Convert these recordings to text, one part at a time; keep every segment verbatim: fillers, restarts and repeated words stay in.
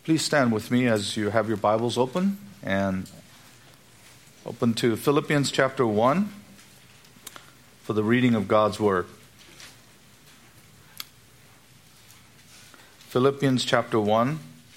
Please stand with me as you have your Bibles open and open to Philippians chapter one for the reading of God's Word. Philippians chapter one.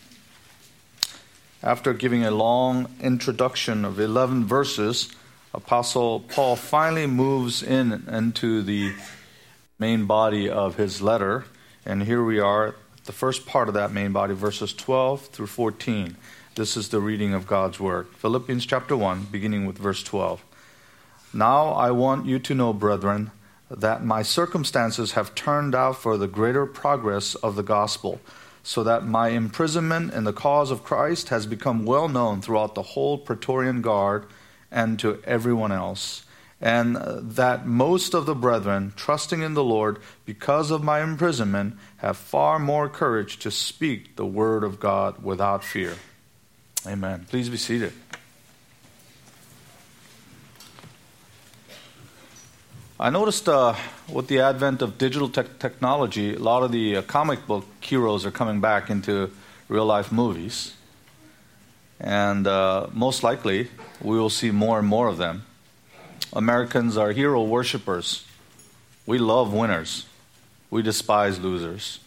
After giving a long introduction of eleven verses, Apostle Paul finally moves in into the main body of his letter. And here we are, the first part of that main body, verses twelve through fourteen. This is the reading of God's Word. Philippians chapter one, beginning with verse twelve. Now I want you to know, brethren, that my circumstances have turned out for the greater progress of the gospel, so that my imprisonment in the cause of Christ has become well known throughout the whole Praetorian Guard and to everyone else, and that most of the brethren, trusting in the Lord, because of my imprisonment, have far more courage to speak the word of God without fear. Amen. Please be seated. I noticed uh, with the advent of digital te- technology, a lot of the uh, comic book heroes are coming back into real-life movies. And uh, most likely, we will see more and more of them. Americans are hero worshipers. We love winners. We despise losers.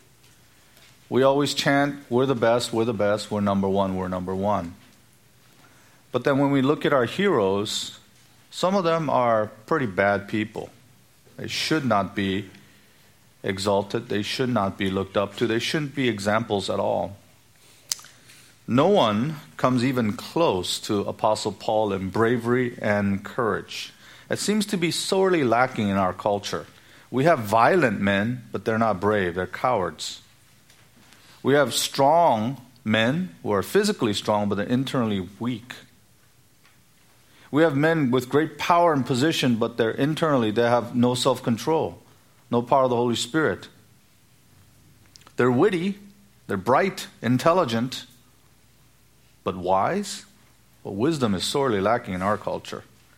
We always chant, we're the best, we're the best, we're number one, we're number one. But then when we look at our heroes, some of them are pretty bad people. They should not be exalted. They should not be looked up to. They shouldn't be examples at all. No one comes even close to Apostle Paul in bravery and courage. It seems to be sorely lacking in our culture. We have violent men, but they're not brave. They're cowards. We have strong men who are physically strong, but they're internally weak. We have men with great power and position, but they're internally, they have no self-control, no power of the Holy Spirit. They're witty, they're bright, intelligent, but wise? Well, wisdom is sorely lacking in our culture.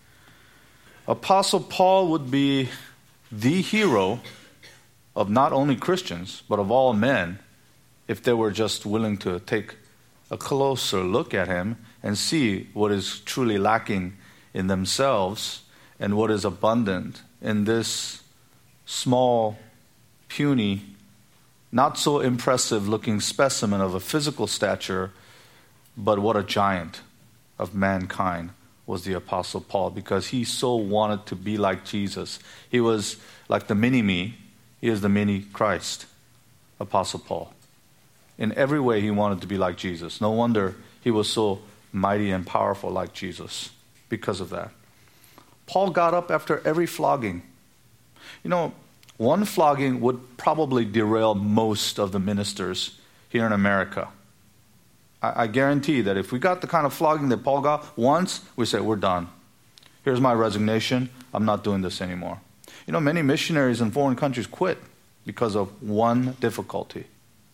Apostle Paul would be the hero of not only Christians, but of all men, if they were just willing to take a closer look at him and see what is truly lacking in themselves and what is abundant in this small, puny, not so impressive looking specimen of a physical stature, but what a giant of mankind was the Apostle Paul, because he so wanted to be like Jesus. He was like the mini-me. He is the mini-Christ, Apostle Paul. In every way he wanted to be like Jesus. No wonder he was so mighty and powerful like Jesus because of that. Paul got up after every flogging. You know, one flogging would probably derail most of the ministers here in America. I, I guarantee that if we got the kind of flogging that Paul got once, we say, we're done. Here's my resignation. I'm not doing this anymore. You know, many missionaries in foreign countries quit because of one difficulty.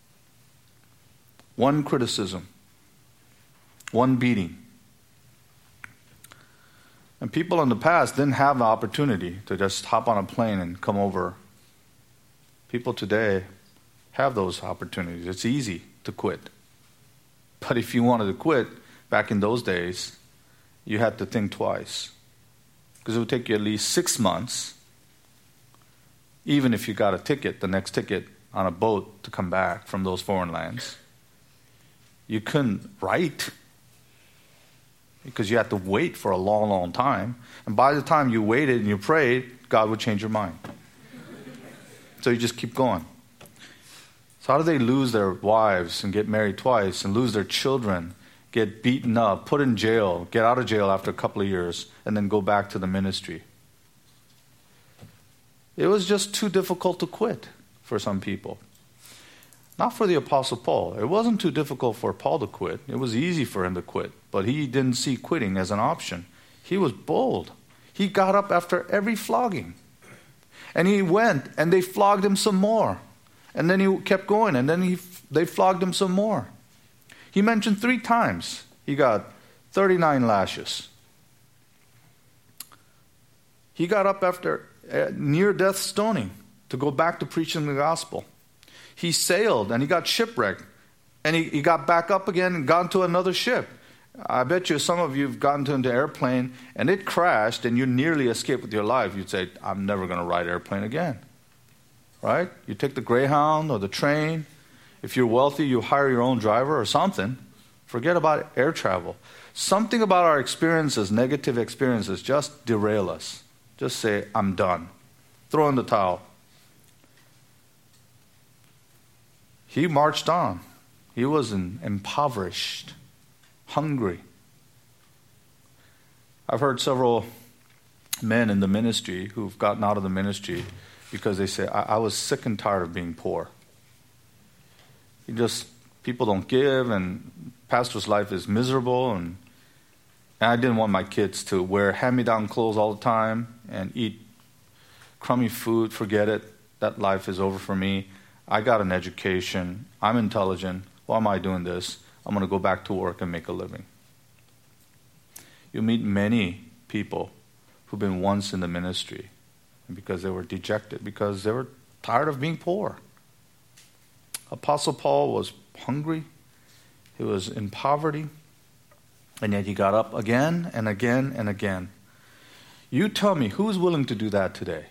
One criticism. One beating. And people in the past didn't have the opportunity to just hop on a plane and come over. People today have those opportunities. It's easy to quit. But if you wanted to quit, back in those days, you had to think twice. Because it would take you at least six months, even if you got a ticket, the next ticket on a boat to come back from those foreign lands. You couldn't write, because you had to wait for a long, long time. And by the time you waited and you prayed, God would change your mind. So you just keep going. So how do they lose their wives and get married twice and lose their children, get beaten up, put in jail, get out of jail after a couple of years, and then go back to the ministry? It was just too difficult to quit for some people. Not for the Apostle Paul. It wasn't too difficult for Paul to quit. It was easy for him to quit. But he didn't see quitting as an option. He was bold. He got up after every flogging. And he went, and they flogged him some more. And then he kept going, and then he, they flogged him some more. He mentioned three times he got thirty-nine lashes. He got up after near-death stoning to go back to preaching the gospel. He sailed and he got shipwrecked And he, he got back up again and got into another ship. I bet you some of you have gotten into an airplane and it crashed and you nearly escaped with your life. You'd say, I'm never going to ride an airplane again. Right? You take the Greyhound or the train. If you're wealthy, you hire your own driver or something. Forget about air travel. Something about our experiences, negative experiences, just derail us. Just say, I'm done. Throw in the towel. He marched on. He was an impoverished, hungry. I've heard several men in the ministry who've gotten out of the ministry because they say, I, I was sick and tired of being poor. You just, people don't give, and pastor's life is miserable, and, and I didn't want my kids to wear hand-me-down clothes all the time and eat crummy food. Forget it. That life is over for me. I got an education. I'm intelligent. Why am I doing this? I'm going to go back to work and make a living. You meet many people who've been once in the ministry because they were dejected, because they were tired of being poor. Apostle Paul was hungry. He was in poverty. And yet he got up again and again and again. You tell me, who's willing to do that today?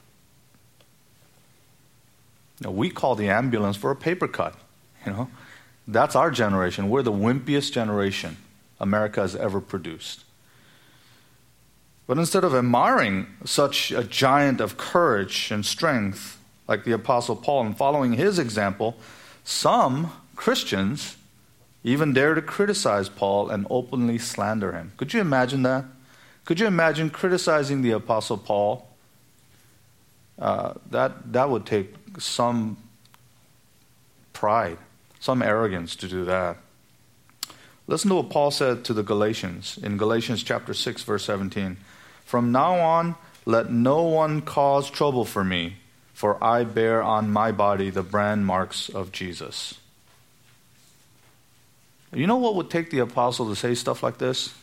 Now, we call the ambulance for a paper cut. You know, that's our generation. We're the wimpiest generation America has ever produced. But instead of admiring such a giant of courage and strength like the Apostle Paul and following his example, some Christians even dare to criticize Paul and openly slander him. Could you imagine that? Could you imagine criticizing the Apostle Paul? Uh, that that would take some pride, some arrogance to do that. Listen to what Paul said to the Galatians in Galatians chapter six, verse seventeen. From now on, let no one cause trouble for me, for I bear on my body the brand marks of Jesus. You know what would take the apostle to say stuff like this?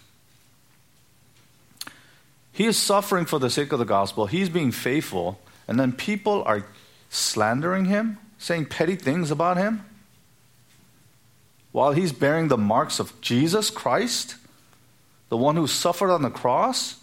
He is suffering for the sake of the gospel. He's being faithful. And then people are slandering him, saying petty things about him, while he's bearing the marks of Jesus Christ, the one who suffered on the cross.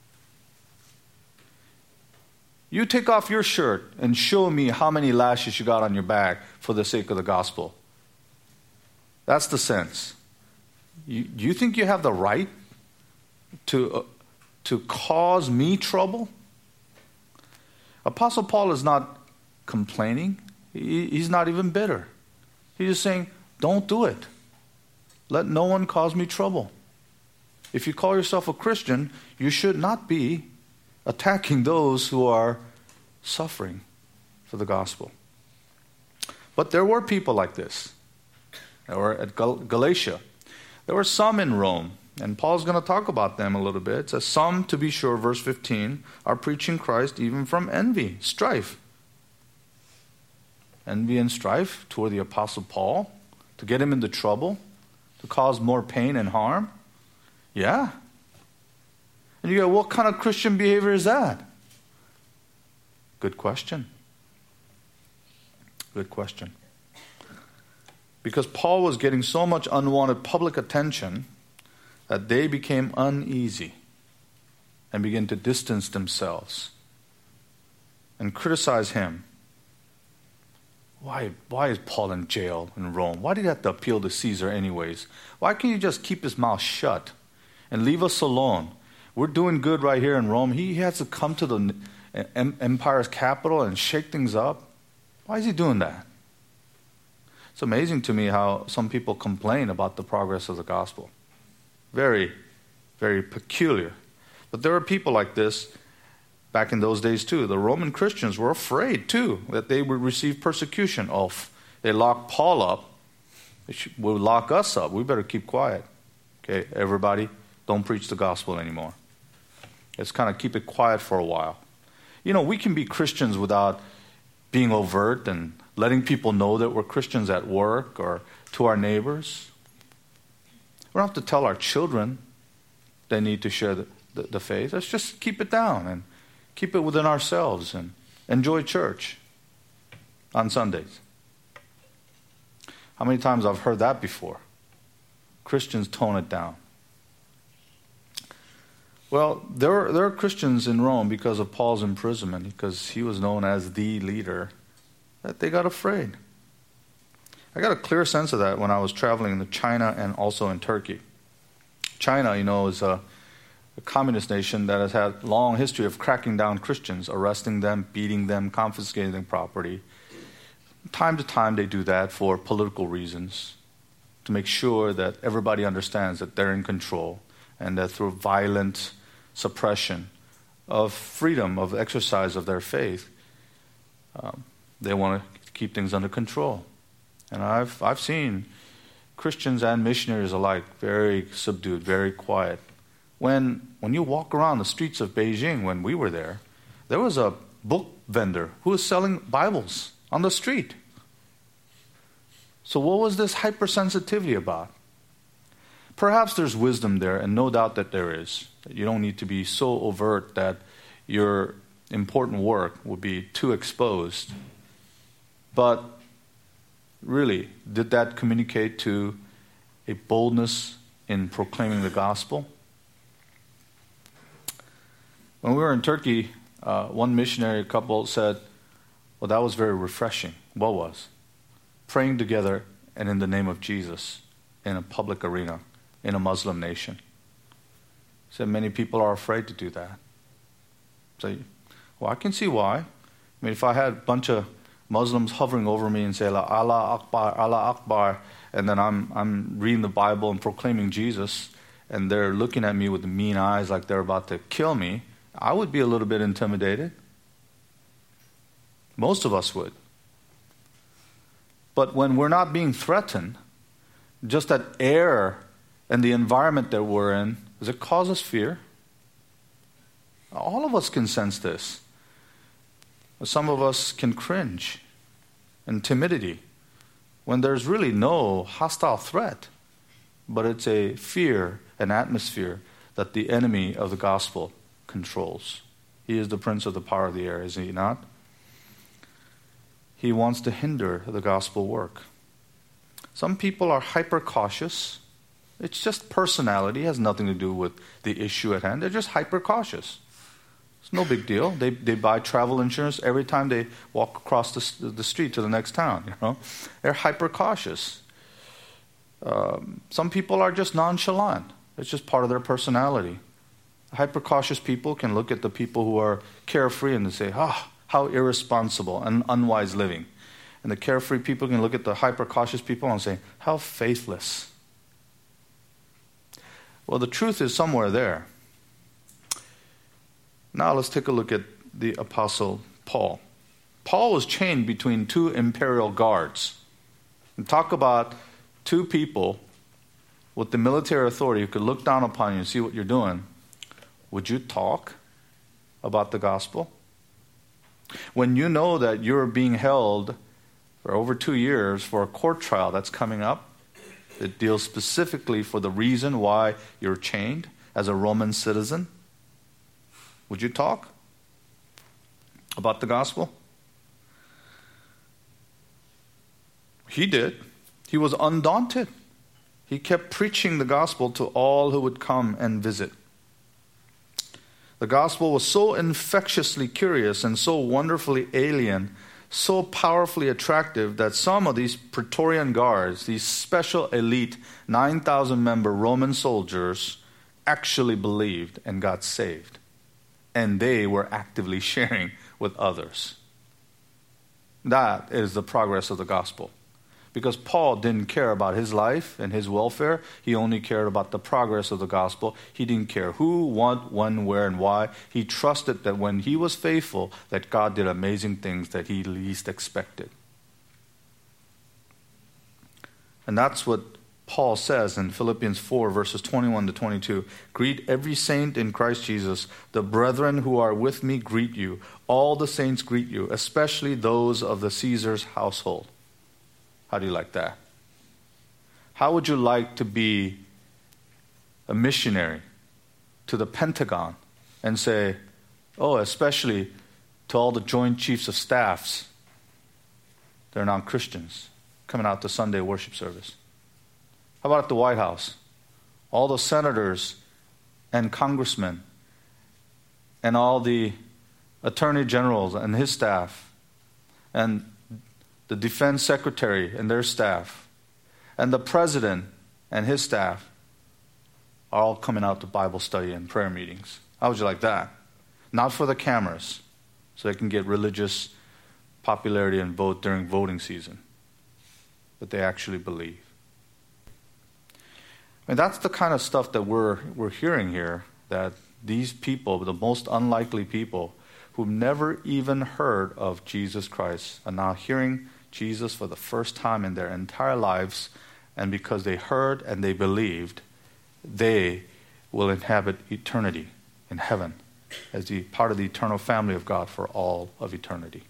You take off your shirt and show me how many lashes you got on your back for the sake of the gospel. That's the sense. You, you think you have the right to, uh, to cause me trouble? Apostle Paul is not complaining. He, he's not even bitter. He's just saying, don't do it. Let no one cause me trouble. If you call yourself a Christian, you should not be attacking those who are suffering for the gospel. But there were people like this. There were at Gal- Galatia. There were some in Rome. And Paul's going to talk about them a little bit. It says, some, to be sure, verse fifteen, are preaching Christ even from envy, strife. Envy and strife toward the Apostle Paul, to get him into trouble, to cause more pain and harm. Yeah. And you go, what kind of Christian behavior is that? Good question. Good question. Because Paul was getting so much unwanted public attention that they became uneasy and began to distance themselves and criticize him. Why, why is Paul in jail in Rome? Why did he have to appeal to Caesar anyways? Why can't he just keep his mouth shut and leave us alone? We're doing good right here in Rome. He has to come to the empire's capital and shake things up. Why is he doing that? It's amazing to me how some people complain about the progress of the gospel. Very, very peculiar. But there were people like this back in those days too. The Roman Christians were afraid too that they would receive persecution. Oh, if they locked Paul up, they should, will lock us up. We better keep quiet. Okay, everybody, don't preach the gospel anymore. Let's kind of keep it quiet for a while. You know, we can be Christians without being overt and letting people know that we're Christians at work or to our neighbors. We don't have to tell our children they need to share the, the, the faith. Let's just keep it down and keep it within ourselves and enjoy church on Sundays. How many times I've heard that before? Christians tone it down. Well, there are, there are Christians in Rome because of Paul's imprisonment, because he was known as the leader, that they got afraid. I got a clear sense of that when I was traveling in China and also in Turkey. China, you know, is a, a communist nation that has had a long history of cracking down Christians, arresting them, beating them, confiscating their property. Time to time they do that for political reasons, to make sure that everybody understands that they're in control, and that through violent suppression of freedom of exercise of their faith, um, they want to keep things under control. And I've I've seen Christians and missionaries alike very subdued, very quiet. When when you walk around the streets of Beijing, when we were there, there was a book vendor who was selling Bibles on the street. So what was this hypersensitivity about? Perhaps there's wisdom there, and no doubt that there is. You don't need to be so overt that your important work would be too exposed. But really, did that communicate to a boldness in proclaiming the gospel? When we were in Turkey, uh, one missionary couple said, well, that was very refreshing. What was? Praying together and in the name of Jesus in a public arena, in a Muslim nation. He said many people are afraid to do that. So, well, I can see why. I mean, if I had a bunch of Muslims hovering over me and say, Allah Akbar, Allah Akbar, and then I'm I'm reading the Bible and proclaiming Jesus, and they're looking at me with mean eyes like they're about to kill me, I would be a little bit intimidated. Most of us would. But when we're not being threatened, just that air and the environment that we're in, does it cause us fear? All of us can sense this. Some of us can cringe and timidity when there's really no hostile threat, but it's a fear, an atmosphere that the enemy of the gospel controls. He is the prince of the power of the air, is he not? He wants to hinder the gospel work. Some people are hyper cautious. It's just personality. It has nothing to do with the issue at hand. They're just hyper cautious. It's no big deal. They they buy travel insurance every time they walk across the, the street to the next town. You know, they're hyper cautious. Um, some people are just nonchalant. It's just part of their personality. Hyper cautious people can look at the people who are carefree and they say, "Ah, oh, how irresponsible and unwise living." And the carefree people can look at the hyper cautious people and say, "How faithless." Well, the truth is somewhere there. Now let's take a look at the Apostle Paul. Paul was chained between two imperial guards. And talk about two people with the military authority who could look down upon you and see what you're doing. Would you talk about the gospel? When you know that you're being held for over two years for a court trial that's coming up, it deals specifically for the reason why you're chained as a Roman citizen, would you talk about the gospel? He did. He was undaunted. He kept preaching the gospel to all who would come and visit. The gospel was so infectiously curious and so wonderfully alien, so powerfully attractive that some of these Praetorian guards, these special elite nine thousand member Roman soldiers, actually believed and got saved. And they were actively sharing with others. That is the progress of the gospel. Because Paul didn't care about his life and his welfare. He only cared about the progress of the gospel. He didn't care who, what, when, where, and why. He trusted that when he was faithful, that God did amazing things that he least expected. And that's what Paul says in Philippians four, verses twenty-one to twenty-two. Greet every saint in Christ Jesus. The brethren who are with me greet you. All the saints greet you, especially those of the Caesar's household. How do you like that? How would you like to be a missionary to the Pentagon and say, oh, especially to all the Joint Chiefs of Staffs, they're not Christians. coming out to Sunday worship service? How about at the White House? All the senators and congressmen and all the attorney generals and his staff and the defense secretary and their staff and the president and his staff are all coming out to Bible study and prayer meetings. How would you like that? Not for the cameras, so they can get religious popularity and vote during voting season, but they actually believe. And that's the kind of stuff that we're we're hearing here, that these people, the most unlikely people, who've never even heard of Jesus Christ, are now hearing Jesus for the first time in their entire lives, and because they heard and they believed, they will inhabit eternity in heaven as the part of the eternal family of God for all of eternity.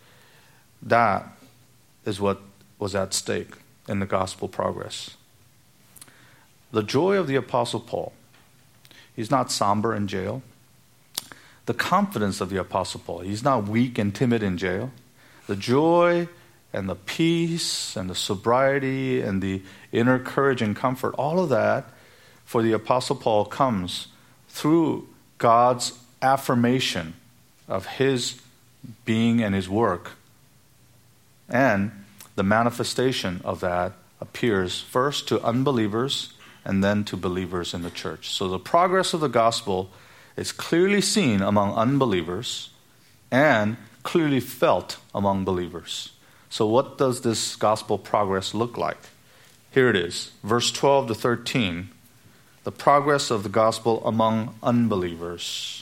That is what was at stake in the gospel progress. The joy of the Apostle Paul. He's not somber in jail. The confidence of the Apostle Paul. He's not weak and timid in jail. The joy and the peace and the sobriety and the inner courage and comfort, all of that for the Apostle Paul comes through God's affirmation of his being and his work. And the manifestation of that appears first to unbelievers and then to believers in the church. So the progress of the gospel is clearly seen among unbelievers and clearly felt among believers. So what does this gospel progress look like? Here it is, verse twelve to thirteen, the progress of the gospel among unbelievers.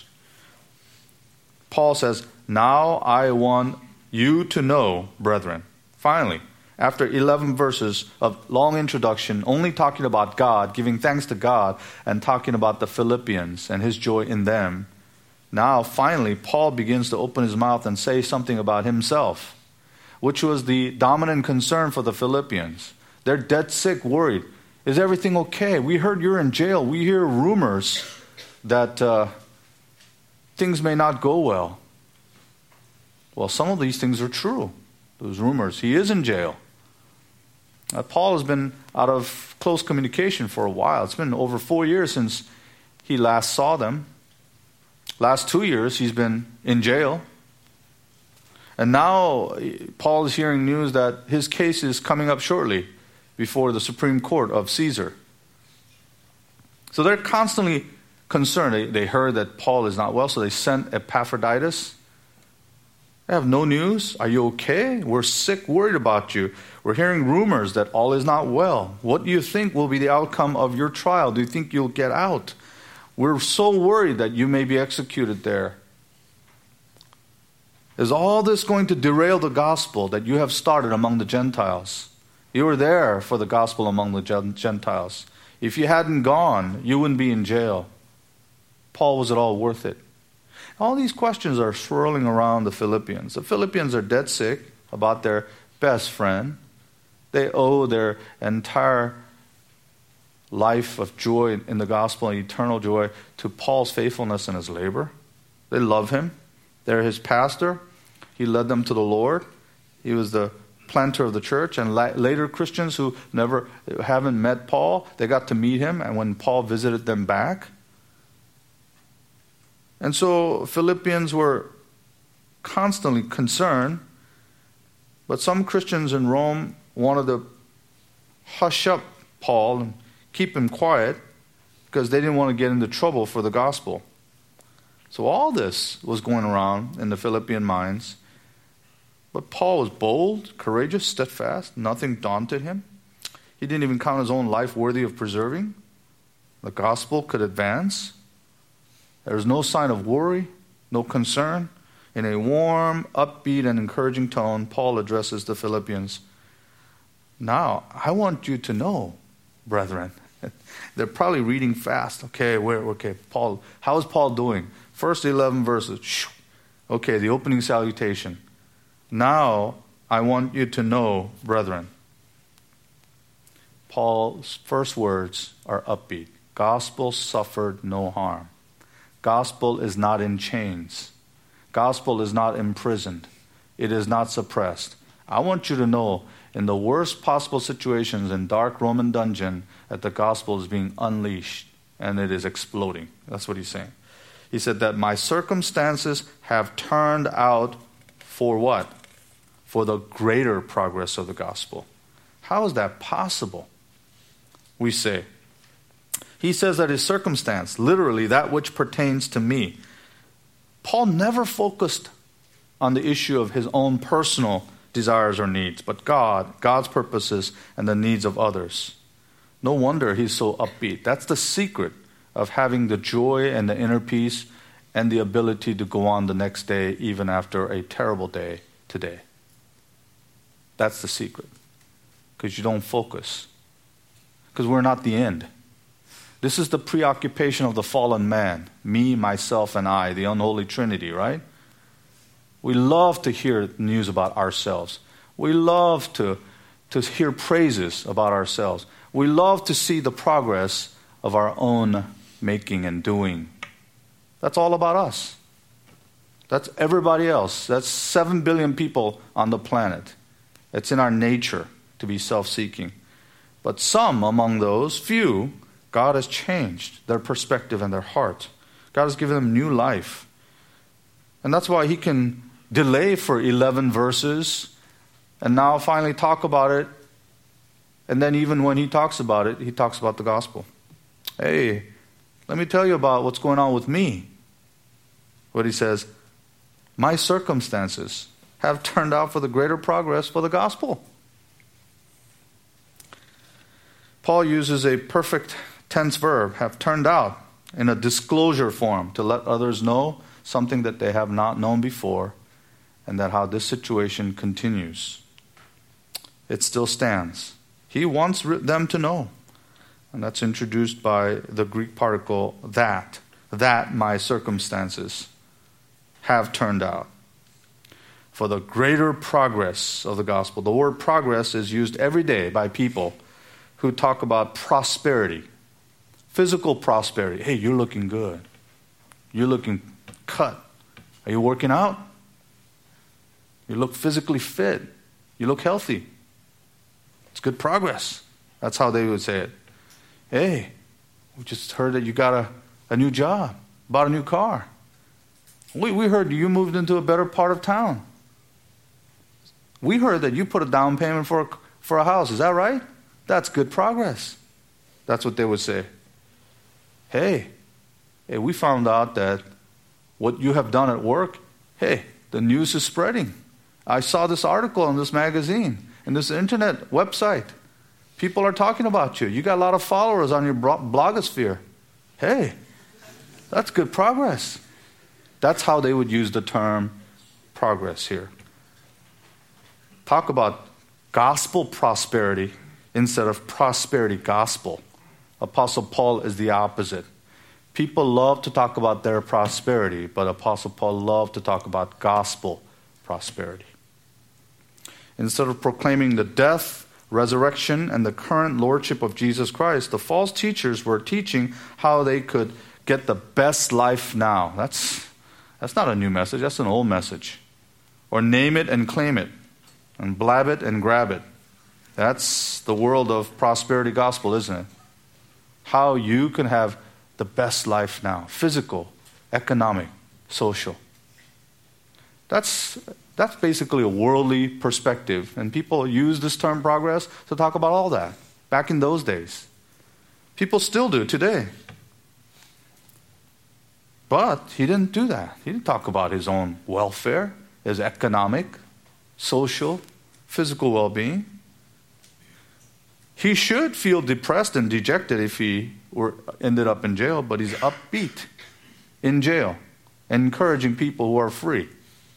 Paul says, "Now I want you to know, brethren." Finally, after eleven verses of long introduction, only talking about God, giving thanks to God, and talking about the Philippians and his joy in them, now finally Paul begins to open his mouth and say something about himself, which was the dominant concern for the Philippians. They're dead sick, worried. Is everything okay? We heard you're in jail. We hear rumors that uh, things may not go well. Well, some of these things are true. Those rumors. He is in jail. Uh, Paul has been out of close communication for a while. It's been over four years since he last saw them. Last two years he's been in jail. And now Paul is hearing news that his case is coming up shortly before the Supreme Court of Caesar. So they're constantly concerned. They, they heard that Paul is not well, so they sent Epaphroditus. They have no news. Are you okay? We're sick, worried about you. We're hearing rumors that all is not well. What do you think will be the outcome of your trial? Do you think you'll get out? We're so worried that you may be executed there. Is all this going to derail the gospel that you have started among the Gentiles? You were there for the gospel among the Gentiles. If you hadn't gone, you wouldn't be in jail. Paul, was it all worth it? All these questions are swirling around the Philippians. The Philippians are dead sick about their best friend. They owe their entire life of joy in the gospel and eternal joy to Paul's faithfulness in his labor. They love him. They're his pastor. He led them to the Lord. He was the planter of the church. And la- later Christians who never haven't met Paul, they got to meet him. And when Paul visited them back, and so Philippians were constantly concerned, but some Christians in Rome wanted to hush up Paul and keep him quiet because they didn't want to get into trouble for the gospel. So all this was going around in the Philippian minds. But Paul was bold, courageous, steadfast. Nothing daunted him. He didn't even count his own life worthy of preserving. The gospel could advance. There was no sign of worry, no concern. In a warm, upbeat, and encouraging tone, Paul addresses the Philippians. Now, I want you to know, brethren. They're probably reading fast. Okay, where? Okay, Paul. How is Paul doing? First eleven verses. Okay, the opening salutation. Now, I want you to know, brethren. Paul's first words are upbeat. Gospel suffered no harm. Gospel is not in chains. Gospel is not imprisoned. It is not suppressed. I want you to know in the worst possible situations in dark Roman dungeon, that the gospel is being unleashed and it is exploding. That's what he's saying. He said that my circumstances have turned out for what? For the greater progress of the gospel. How is that possible? We say. He says that his circumstance, literally that which pertains to me. Paul never focused on the issue of his own personal desires or needs, but God, God's purposes, and the needs of others. No wonder he's so upbeat. That's the secret of having the joy and the inner peace and the ability to go on the next day even after a terrible day today. That's the secret. Because you don't focus. Because we're not the end. This is the preoccupation of the fallen man. Me, myself, and I, the unholy trinity, right? We love to hear news about ourselves. We love to, to hear praises about ourselves. We love to see the progress of our own making and doing. That's all about us. That's everybody else. That's seven billion people on the planet. It's in our nature to be self-seeking. But some among those, few, God has changed their perspective and their heart. God has given them new life. And that's why he can delay for eleven verses and now finally talk about it. And then even when he talks about it, he talks about the gospel. Hey, let me tell you about what's going on with me. What he says, my circumstances have turned out for the greater progress for the gospel. Paul uses a perfect tense verb, have turned out, in a disclosure form to let others know something that they have not known before, and that how this situation continues. It still stands. He wants them to know. And that's introduced by the Greek particle that. That my circumstances have turned out for the greater progress of the gospel. The word progress is used every day by people who talk about prosperity. Physical prosperity. Hey, you're looking good. You're looking cut. Are you working out? You look physically fit. You look healthy. It's good progress. That's how they would say it. Hey, we just heard that you got a, a new job, bought a new car. We, we heard you moved into a better part of town. We heard that you put a down payment for a, for a house. Is that right? That's good progress. That's what they would say. Hey, hey, we found out that what you have done at work, hey, the news is spreading. I saw this article in this magazine, in this internet website. People are talking about you. You got a lot of followers on your blogosphere. Hey, that's good progress. That's how they would use the term progress here. Talk about gospel prosperity instead of prosperity gospel. Apostle Paul is the opposite. People love to talk about their prosperity, but Apostle Paul loved to talk about gospel prosperity. Instead of proclaiming the death, resurrection, and the current lordship of Jesus Christ, the false teachers were teaching how they could get the best life now. That's, that's not a new message, that's an old message. Or name it and claim it, and blab it and grab it. That's the world of prosperity gospel, isn't it? How you can have the best life now. Physical, economic, social. That's, that's basically a worldly perspective. And people use this term progress to talk about all that. Back in those days. People still do today. But he didn't do that. He didn't talk about his own welfare, his economic, social, physical well-being. He should feel depressed and dejected if he were ended up in jail, but he's upbeat in jail, encouraging people who are free.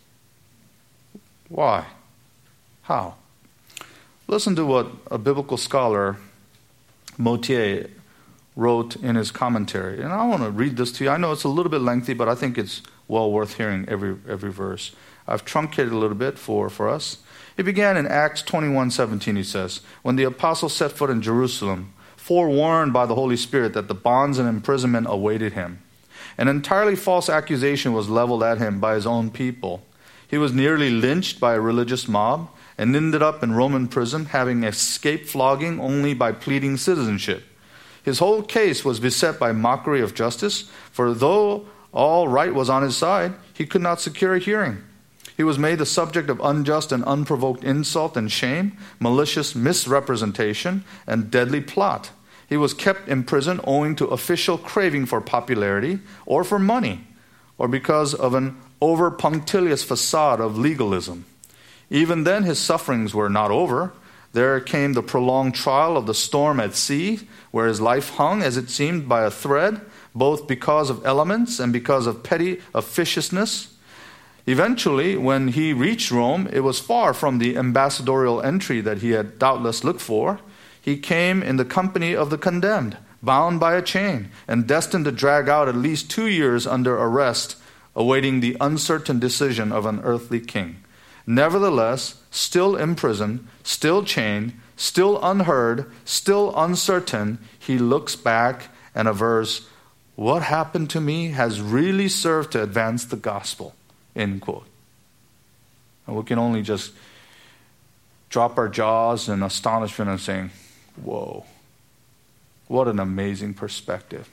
Why? How? Listen to what a biblical scholar, Motier, wrote in his commentary. And I want to read this to you. I know it's a little bit lengthy, but I think it's well worth hearing every every verse. I've truncated a little bit for, for us. It began in Acts twenty-one seventeen, he says, when the apostles set foot in Jerusalem, forewarned by the Holy Spirit that the bonds and imprisonment awaited him. An entirely false accusation was leveled at him by his own people. He was nearly lynched by a religious mob, and ended up in Roman prison, having escaped flogging only by pleading citizenship. His whole case was beset by mockery of justice, for though all right was on his side, he could not secure a hearing. He was made the subject of unjust and unprovoked insult and shame, malicious misrepresentation, and deadly plot. He was kept in prison owing to official craving for popularity or for money, or because of an over-punctilious facade of legalism. Even then, his sufferings were not over. There came the prolonged trial of the storm at sea, where his life hung, as it seemed, by a thread, both because of elements and because of petty officiousness. Eventually, when he reached Rome, it was far from the ambassadorial entry that he had doubtless looked for. He came in the company of the condemned, bound by a chain, and destined to drag out at least two years under arrest, awaiting the uncertain decision of an earthly king. Nevertheless, still imprisoned, still chained, still unheard, still uncertain, he looks back and avers, "What happened to me has really served to advance the gospel." End quote. And we can only just drop our jaws in astonishment and saying, whoa, what an amazing perspective.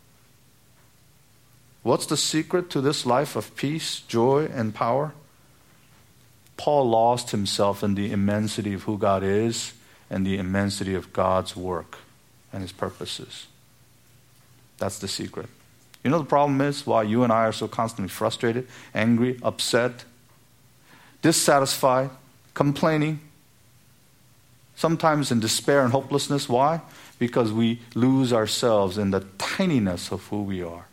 What's the secret to this life of peace, joy, and power? Paul lost himself in the immensity of who God is and the immensity of God's work and his purposes. That's the secret. You know the problem is why you and I are so constantly frustrated, angry, upset, dissatisfied, complaining, sometimes in despair and hopelessness. Why? Because we lose ourselves in the tininess of who we are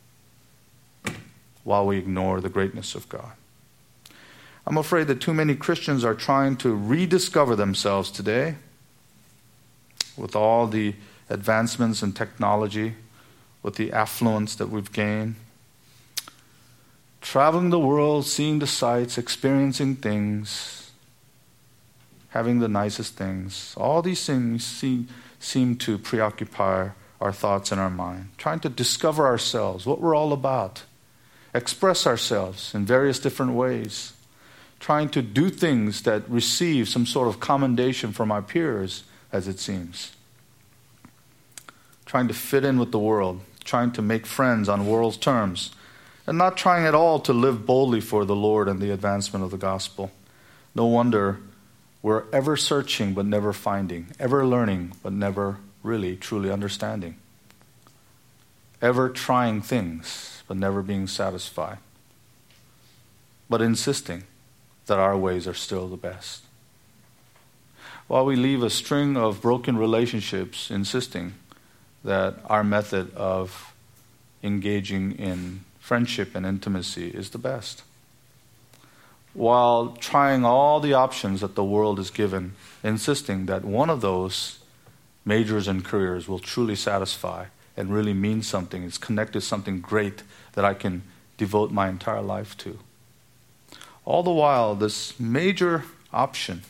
while we ignore the greatness of God. I'm afraid that too many Christians are trying to rediscover themselves today with all the advancements in technology, with the affluence that we've gained. Traveling the world, seeing the sights, experiencing things, having the nicest things. All these things seem, seem to preoccupy our thoughts and our mind. Trying to discover ourselves, what we're all about. Express ourselves in various different ways. Trying to do things that receive some sort of commendation from our peers, as it seems. Trying to fit in with the world. Trying to make friends on world's terms. And not trying at all to live boldly for the Lord and the advancement of the gospel. No wonder we're ever searching but never finding. Ever learning but never really truly understanding. Ever trying things but never being satisfied. But insisting that our ways are still the best. While we leave a string of broken relationships insisting that our method of engaging in friendship and intimacy is the best. While trying all the options that the world is given, insisting that one of those majors and careers will truly satisfy and really mean something, it's connected to something great that I can devote my entire life to. All the while, this major option,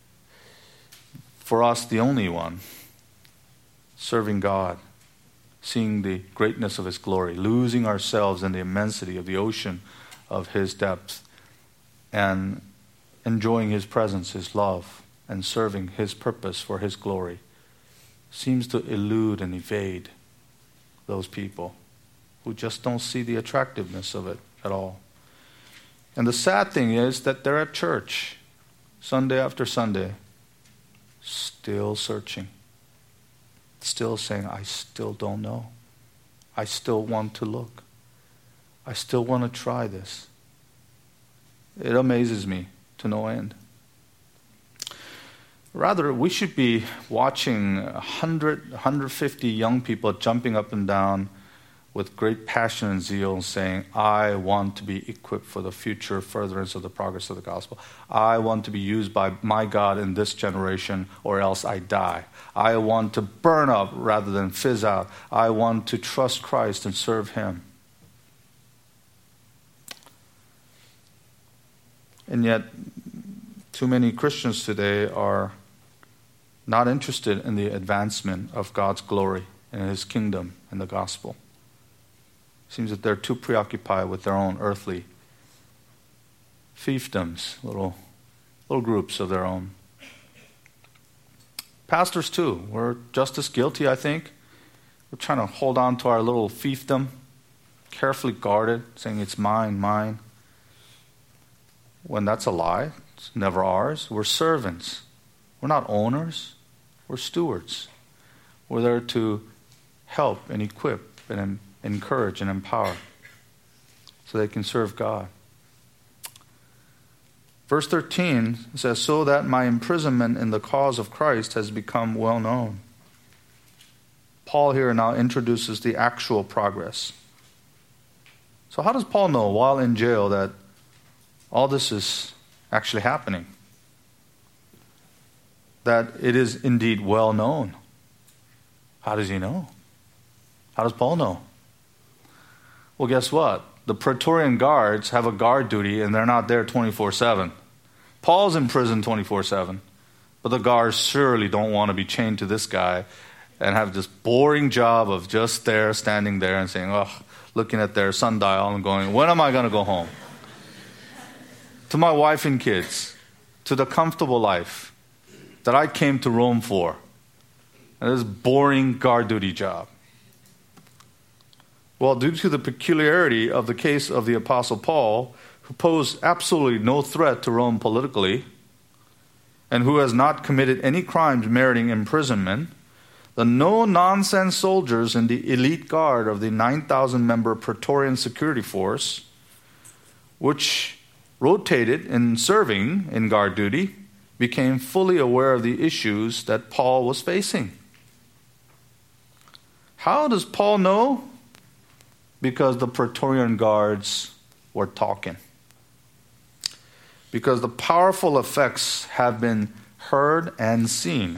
for us the only one, serving God, seeing the greatness of his glory, losing ourselves in the immensity of the ocean of his depth, and enjoying his presence, his love, and serving his purpose for his glory, seems to elude and evade those people who just don't see the attractiveness of it at all. And the sad thing is that they're at church, Sunday after Sunday, still searching. Still saying, I still don't know. I still want to look. I still want to try this. It amazes me to no end. Rather, we should be watching one hundred, one hundred fifty young people jumping up and down with great passion and zeal, saying, I want to be equipped for the future furtherance of the progress of the gospel. I want to be used by my God in this generation, or else I die. I want to burn up rather than fizz out. I want to trust Christ and serve him. And yet, too many Christians today are not interested in the advancement of God's glory and his kingdom and the gospel. Seems that they're too preoccupied with their own earthly fiefdoms, little little groups of their own. Pastors too, we're just as guilty, I think. We're trying to hold on to our little fiefdom, carefully guarded, saying it's mine, mine. When that's a lie, it's never ours. We're servants. We're not owners. We're stewards. We're there to help and equip and encourage and empower so they can serve God. Verse thirteen says, so that my imprisonment in the cause of Christ has become well known. Paul here now introduces the actual progress. So how does Paul know while in jail that all this is actually happening? That it is indeed well known. How does he know? How does Paul know? Well, guess what? The Praetorian guards have a guard duty and they're not there twenty-four seven. Paul's in prison twenty-four seven. But the guards surely don't want to be chained to this guy and have this boring job of just there, standing there and saying, oh, looking at their sundial and going, when am I going to go home? To my wife and kids, to the comfortable life that I came to Rome for. And this boring guard duty job. Well, due to the peculiarity of the case of the Apostle Paul, who posed absolutely no threat to Rome politically, and who has not committed any crimes meriting imprisonment, the no-nonsense soldiers in the elite guard of the nine thousand member Praetorian Security Force, which rotated in serving in guard duty, became fully aware of the issues that Paul was facing. How does Paul know? Because the Praetorian guards were talking. Because the powerful effects have been heard and seen.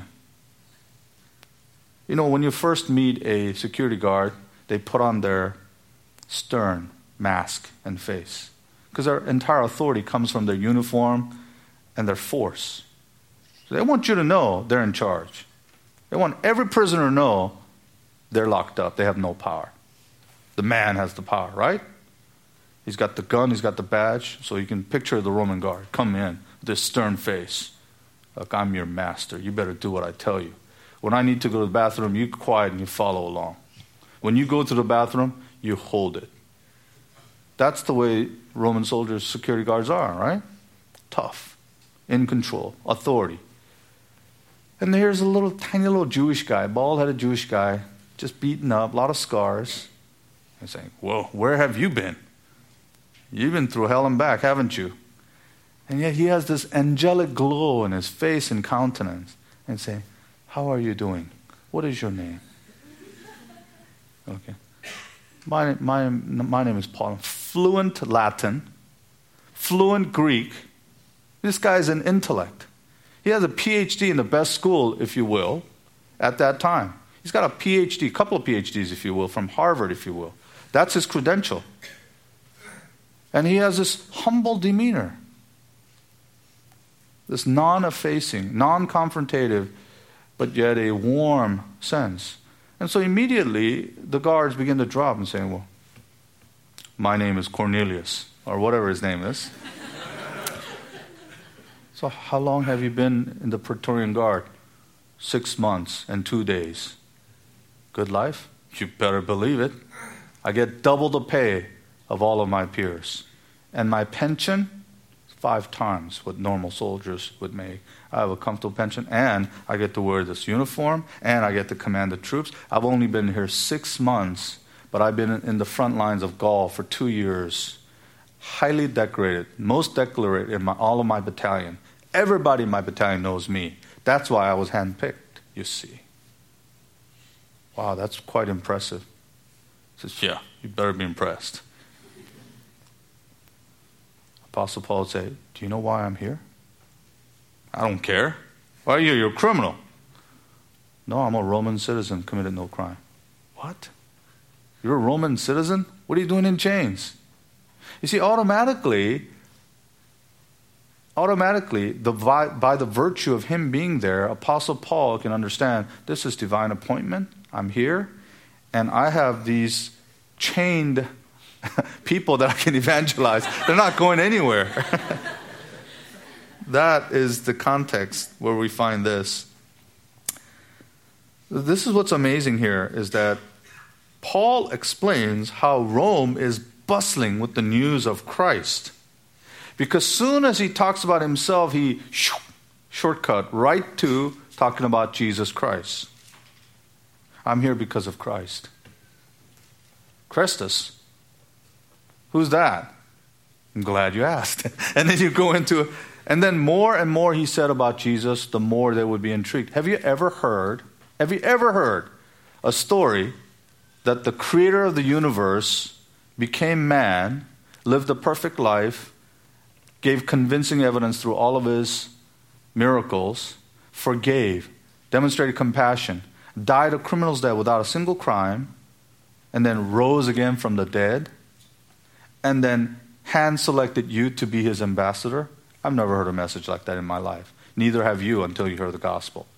You know, when you first meet a security guard, they put on their stern mask and face. Because their entire authority comes from their uniform and their force. So they want you to know they're in charge. They want every prisoner to know they're locked up. They have no power. The man has the power, right? He's got the gun, he's got the badge, so you can picture the Roman guard come in with this stern face. Look, I'm your master. You better do what I tell you. When I need to go to the bathroom, you quiet and you follow along. When you go to the bathroom, you hold it. That's the way Roman soldiers, security guards are, right? Tough, in control, authority. And here's a little tiny little Jewish guy, bald-headed Jewish guy, just beaten up, a lot of scars. And saying, well, where have you been? You've been through hell and back, haven't you? And yet he has this angelic glow in his face and countenance. And saying, how are you doing? What is your name? Okay. My, my, my name is Paul. Fluent Latin, fluent Greek. This guy's an intellect. He has a P H D in the best school, if you will, at that time. He's got a P H D, a couple of P H Ds, if you will, from Harvard, if you will. That's his credential. And he has this humble demeanor. This non-effacing, non-confrontative, but yet a warm sense. And so immediately the guards begin to drop and say, well, my name is Cornelius, or whatever his name is. So how long have you been in the Praetorian Guard? Six months and two days. Good life? You better believe it. I get double the pay of all of my peers. And my pension, five times what normal soldiers would make. I have a comfortable pension, and I get to wear this uniform, and I get to command the troops. I've only been here six months, but I've been in the front lines of Gaul for two years. Highly decorated, most decorated in my, all of my battalion. Everybody in my battalion knows me. That's why I was handpicked, you see. Wow, that's quite impressive. He says, yeah, you better be impressed. Apostle Paul would say, do you know why I'm here? I don't care. Why are you? You're a criminal. No, I'm a Roman citizen, committed no crime. What? You're a Roman citizen? What are you doing in chains? You see, automatically, automatically, the, by the virtue of him being there, Apostle Paul can understand, this is divine appointment. I'm here, and I have these chained people that I can evangelize. They're not going anywhere. that is the context where we find this. This is what's amazing here, is that Paul explains how Rome is bustling with the news of Christ. Because soon as he talks about himself, he shoo, shortcut right to talking about Jesus Christ. I'm here because of Christ. Christus. Who's that? I'm glad you asked. And then you go into, and then more and more he said about Jesus, the more they would be intrigued. Have you ever heard, have you ever heard a story that the creator of the universe became man, lived a perfect life, gave convincing evidence through all of his miracles, forgave, demonstrated compassion, died a criminal's death without a single crime, and then rose again from the dead, and then hand-selected you to be his ambassador? I've never heard a message like that in my life. Neither have you until you heard the gospel.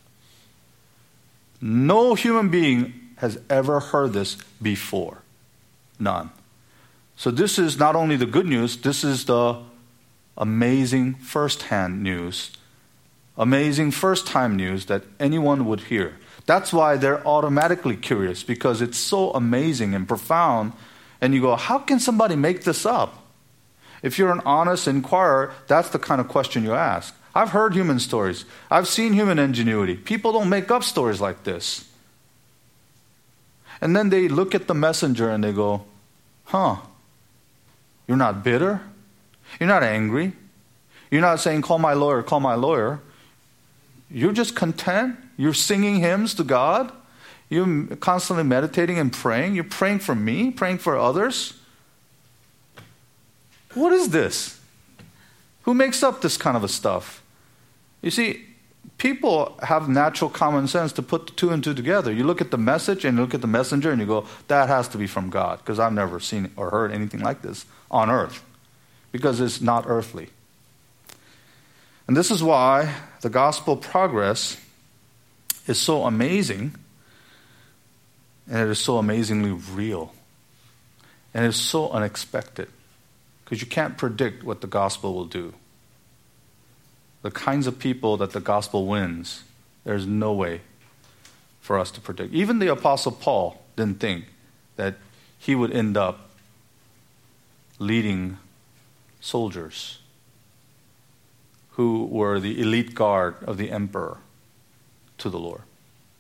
No human being has ever heard this before. None. So this is not only the good news, this is the amazing first-hand news, amazing first-time news that anyone would hear. That's why they're automatically curious, because it's so amazing and profound. And you go, how can somebody make this up? If you're an honest inquirer, that's the kind of question you ask. I've heard human stories. I've seen human ingenuity. People don't make up stories like this. And then they look at the messenger and they go, huh, you're not bitter? You're not angry? You're not saying, call my lawyer, call my lawyer. You're just content? You're singing hymns to God? You're constantly meditating and praying? You're praying for me, praying for others? What is this? Who makes up this kind of a stuff? You see, people have natural common sense to put the two and two together. You look at the message and you look at the messenger and you go, that has to be from God, because I've never seen or heard anything like this on earth, because it's not earthly. And this is why the gospel progress is so amazing, and it is so amazingly real, and it is so unexpected, because you can't predict what the gospel will do. The kinds of people that the gospel wins, there's no way for us to predict. Even the Apostle Paul didn't think that he would end up leading soldiers who were the elite guard of the emperor to the Lord.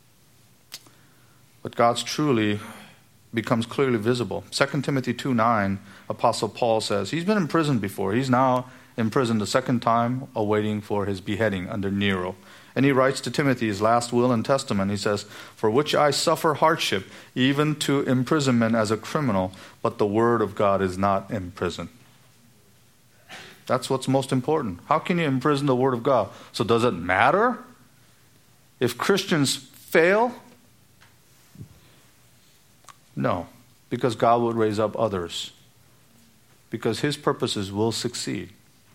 But God's truly becomes clearly visible. Second Timothy two nine, Apostle Paul says, he's been in prison before. He's now in prison the second time, awaiting for his beheading under Nero. And he writes to Timothy his last will and testament. He says, for which I suffer hardship, even to imprisonment as a criminal, but the word of God is not imprisoned. That's what's most important. How can you imprison the word of God? So does it matter if Christians fail? No, because God will raise up others, because his purposes will succeed.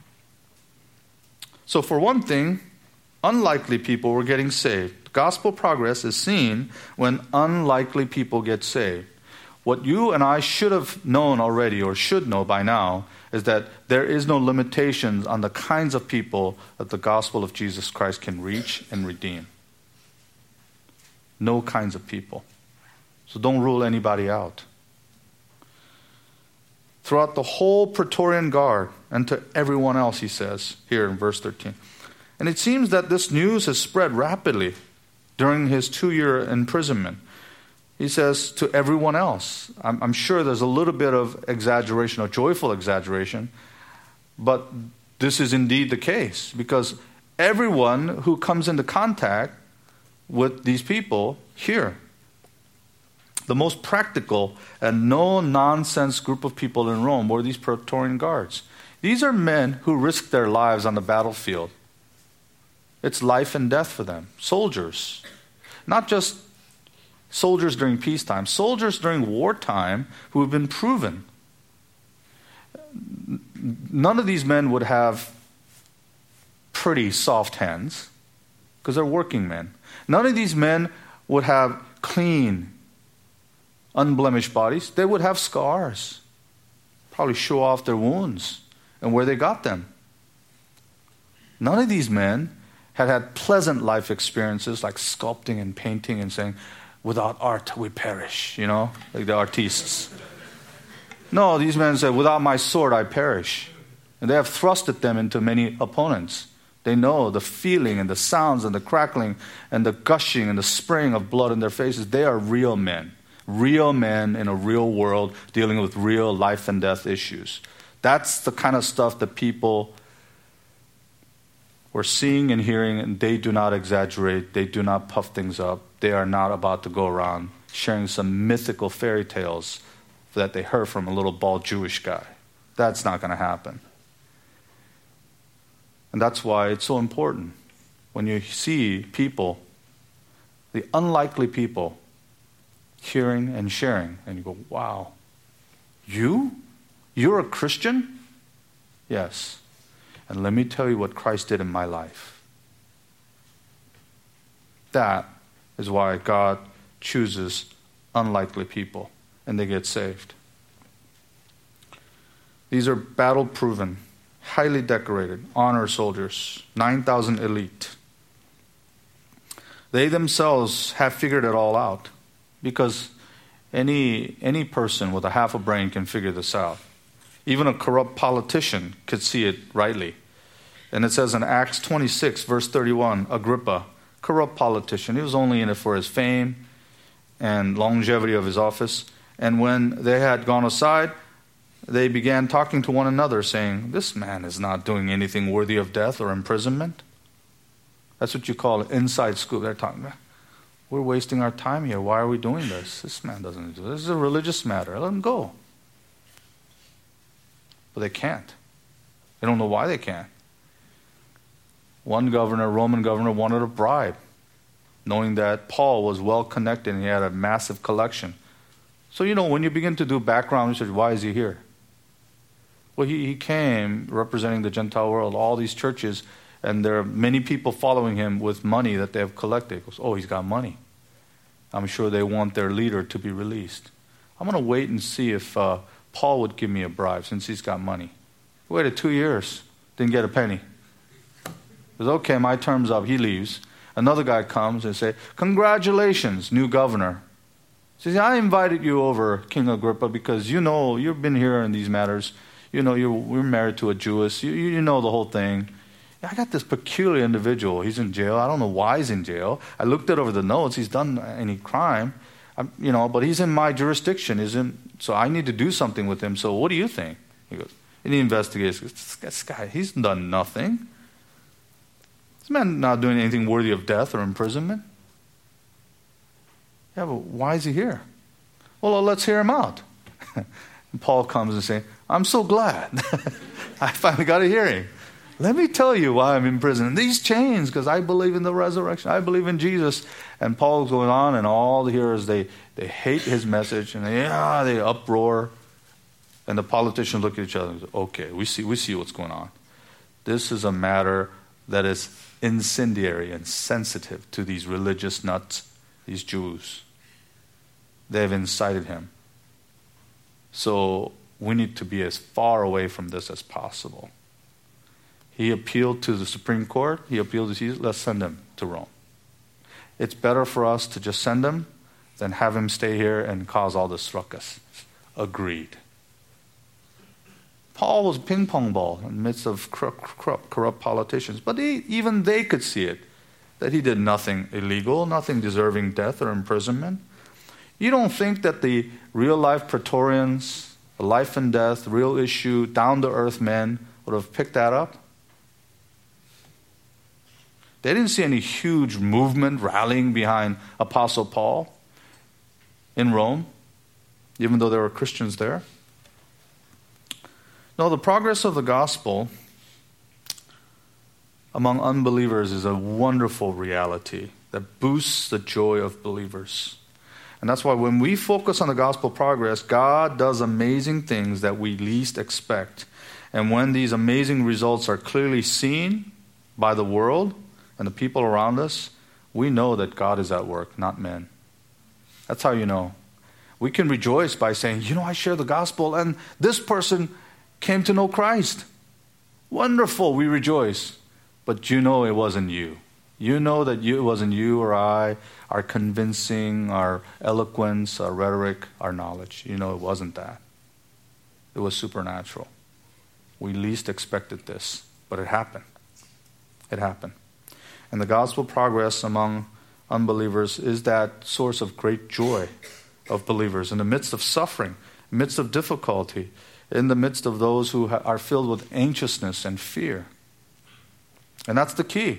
So for one thing, unlikely people were getting saved. Gospel progress is seen when unlikely people get saved. What you and I should have known already, or should know by now, is that there is no limitations on the kinds of people that the gospel of Jesus Christ can reach and redeem. No kinds of people. So don't rule anybody out. Throughout the whole Praetorian Guard, and to everyone else, he says here in verse thirteen. And it seems that this news has spread rapidly during his two-year imprisonment. He says to everyone else. I'm, I'm sure there's a little bit of exaggeration, or joyful exaggeration, but this is indeed the case, because everyone who comes into contact with these people here, the most practical and no-nonsense group of people in Rome were these Praetorian Guards. These are men who risked their lives on the battlefield. It's life and death for them. Soldiers. Not just soldiers during peacetime. Soldiers during wartime who have been proven. None of these men would have pretty soft hands, because they're working men. None of these men would have clean, unblemished bodies. They would have scars. Probably show off their wounds and where they got them. None of these men had had pleasant life experiences like sculpting and painting and saying, without art we perish, you know, like the artists. No, these men said, without my sword I perish. And they have thrusted them into many opponents. They know the feeling and the sounds and the crackling and the gushing and the spraying of blood in their faces. They are real men. Real men in a real world dealing with real life and death issues. That's the kind of stuff that people were seeing and hearing, and they do not exaggerate. They do not puff things up. They are not about to go around sharing some mythical fairy tales that they heard from a little bald Jewish guy. That's not going to happen. And that's why it's so important when you see people, the unlikely people, hearing and sharing, and you go, wow, you? You're a Christian? Yes. And let me tell you what Christ did in my life. That is why God chooses unlikely people, and they get saved. These are battle-proven, highly decorated, honor soldiers, nine thousand elite. They themselves have figured it all out, because any, any person with a half a brain can figure this out. Even a corrupt politician could see it rightly. And it says in Acts twenty-six, verse thirty-one, Agrippa, corrupt politician, he was only in it for his fame and longevity of his office. And when they had gone aside, they began talking to one another, saying, this man is not doing anything worthy of death or imprisonment. That's what you call an inside scoop. They're talking about, we're wasting our time here. Why are we doing this? This man doesn't do this. This is a religious matter. Let him go. But they can't. They don't know why they can't. One governor, Roman governor, wanted a bribe, knowing that Paul was well connected and he had a massive collection. So, you know, when you begin to do background research, why is he here? Well, he, he came representing the Gentile world, all these churches, and there are many people following him with money that they have collected. He goes, oh, he's got money. I'm sure they want their leader to be released. I'm going to wait and see if uh, Paul would give me a bribe since he's got money. He waited two years, didn't get a penny. He goes, okay, my term's up. He leaves. Another guy comes and says, congratulations, new governor. He says, I invited you over, King Agrippa, because you know, you've been here in these matters. You know, you're, we're married to a Jewess. You, you know the whole thing. I got this peculiar individual. He's in jail. I don't know why he's in jail. I looked it over the notes. He's done any crime. I'm, you know, but he's in my jurisdiction. He's in, so I need to do something with him. So what do you think? He goes, and he investigates. He goes, this guy, he's done nothing. This man not doing anything worthy of death or imprisonment. Yeah, but why is he here? Well, let's hear him out. And Paul comes and says, I'm so glad. I finally got a hearing. Let me tell you why I'm in prison. These chains, because I believe in the resurrection. I believe in Jesus. And Paul's going on, and all the hearers, they, they hate his message, and they, yeah, they uproar. And the politicians look at each other and say, okay, we see, we see what's going on. This is a matter that is incendiary and sensitive to these religious nuts, these Jews. They have incited him. So we need to be as far away from this as possible. He appealed to the Supreme Court. He appealed to Jesus. Let's send him to Rome. It's better for us to just send him than have him stay here and cause all this ruckus. Agreed. Paul was a ping pong ball in the midst of corrupt, corrupt, corrupt politicians. But he, even they could see it, that he did nothing illegal, nothing deserving death or imprisonment. You don't think that the real-life Praetorians, the life and death, real issue, down-to-earth men would have picked that up? They didn't see any huge movement rallying behind Apostle Paul in Rome, even though there were Christians there. No, the progress of the gospel among unbelievers is a wonderful reality that boosts the joy of believers. And that's why when we focus on the gospel progress, God does amazing things that we least expect. And when these amazing results are clearly seen by the world and the people around us, we know that God is at work, not men. That's how you know. We can rejoice by saying, you know, I share the gospel and this person came to know Christ. Wonderful, we rejoice. but you know it wasn't you. You know that you, it wasn't you or I, our convincing, our eloquence, our rhetoric, our knowledge. You know it wasn't that. It was supernatural. We least expected this, but it happened. It happened. And the gospel progress among unbelievers is that source of great joy of believers in the midst of suffering, in the midst of difficulty, in the midst of those who ha- are filled with anxiousness and fear. And that's the key.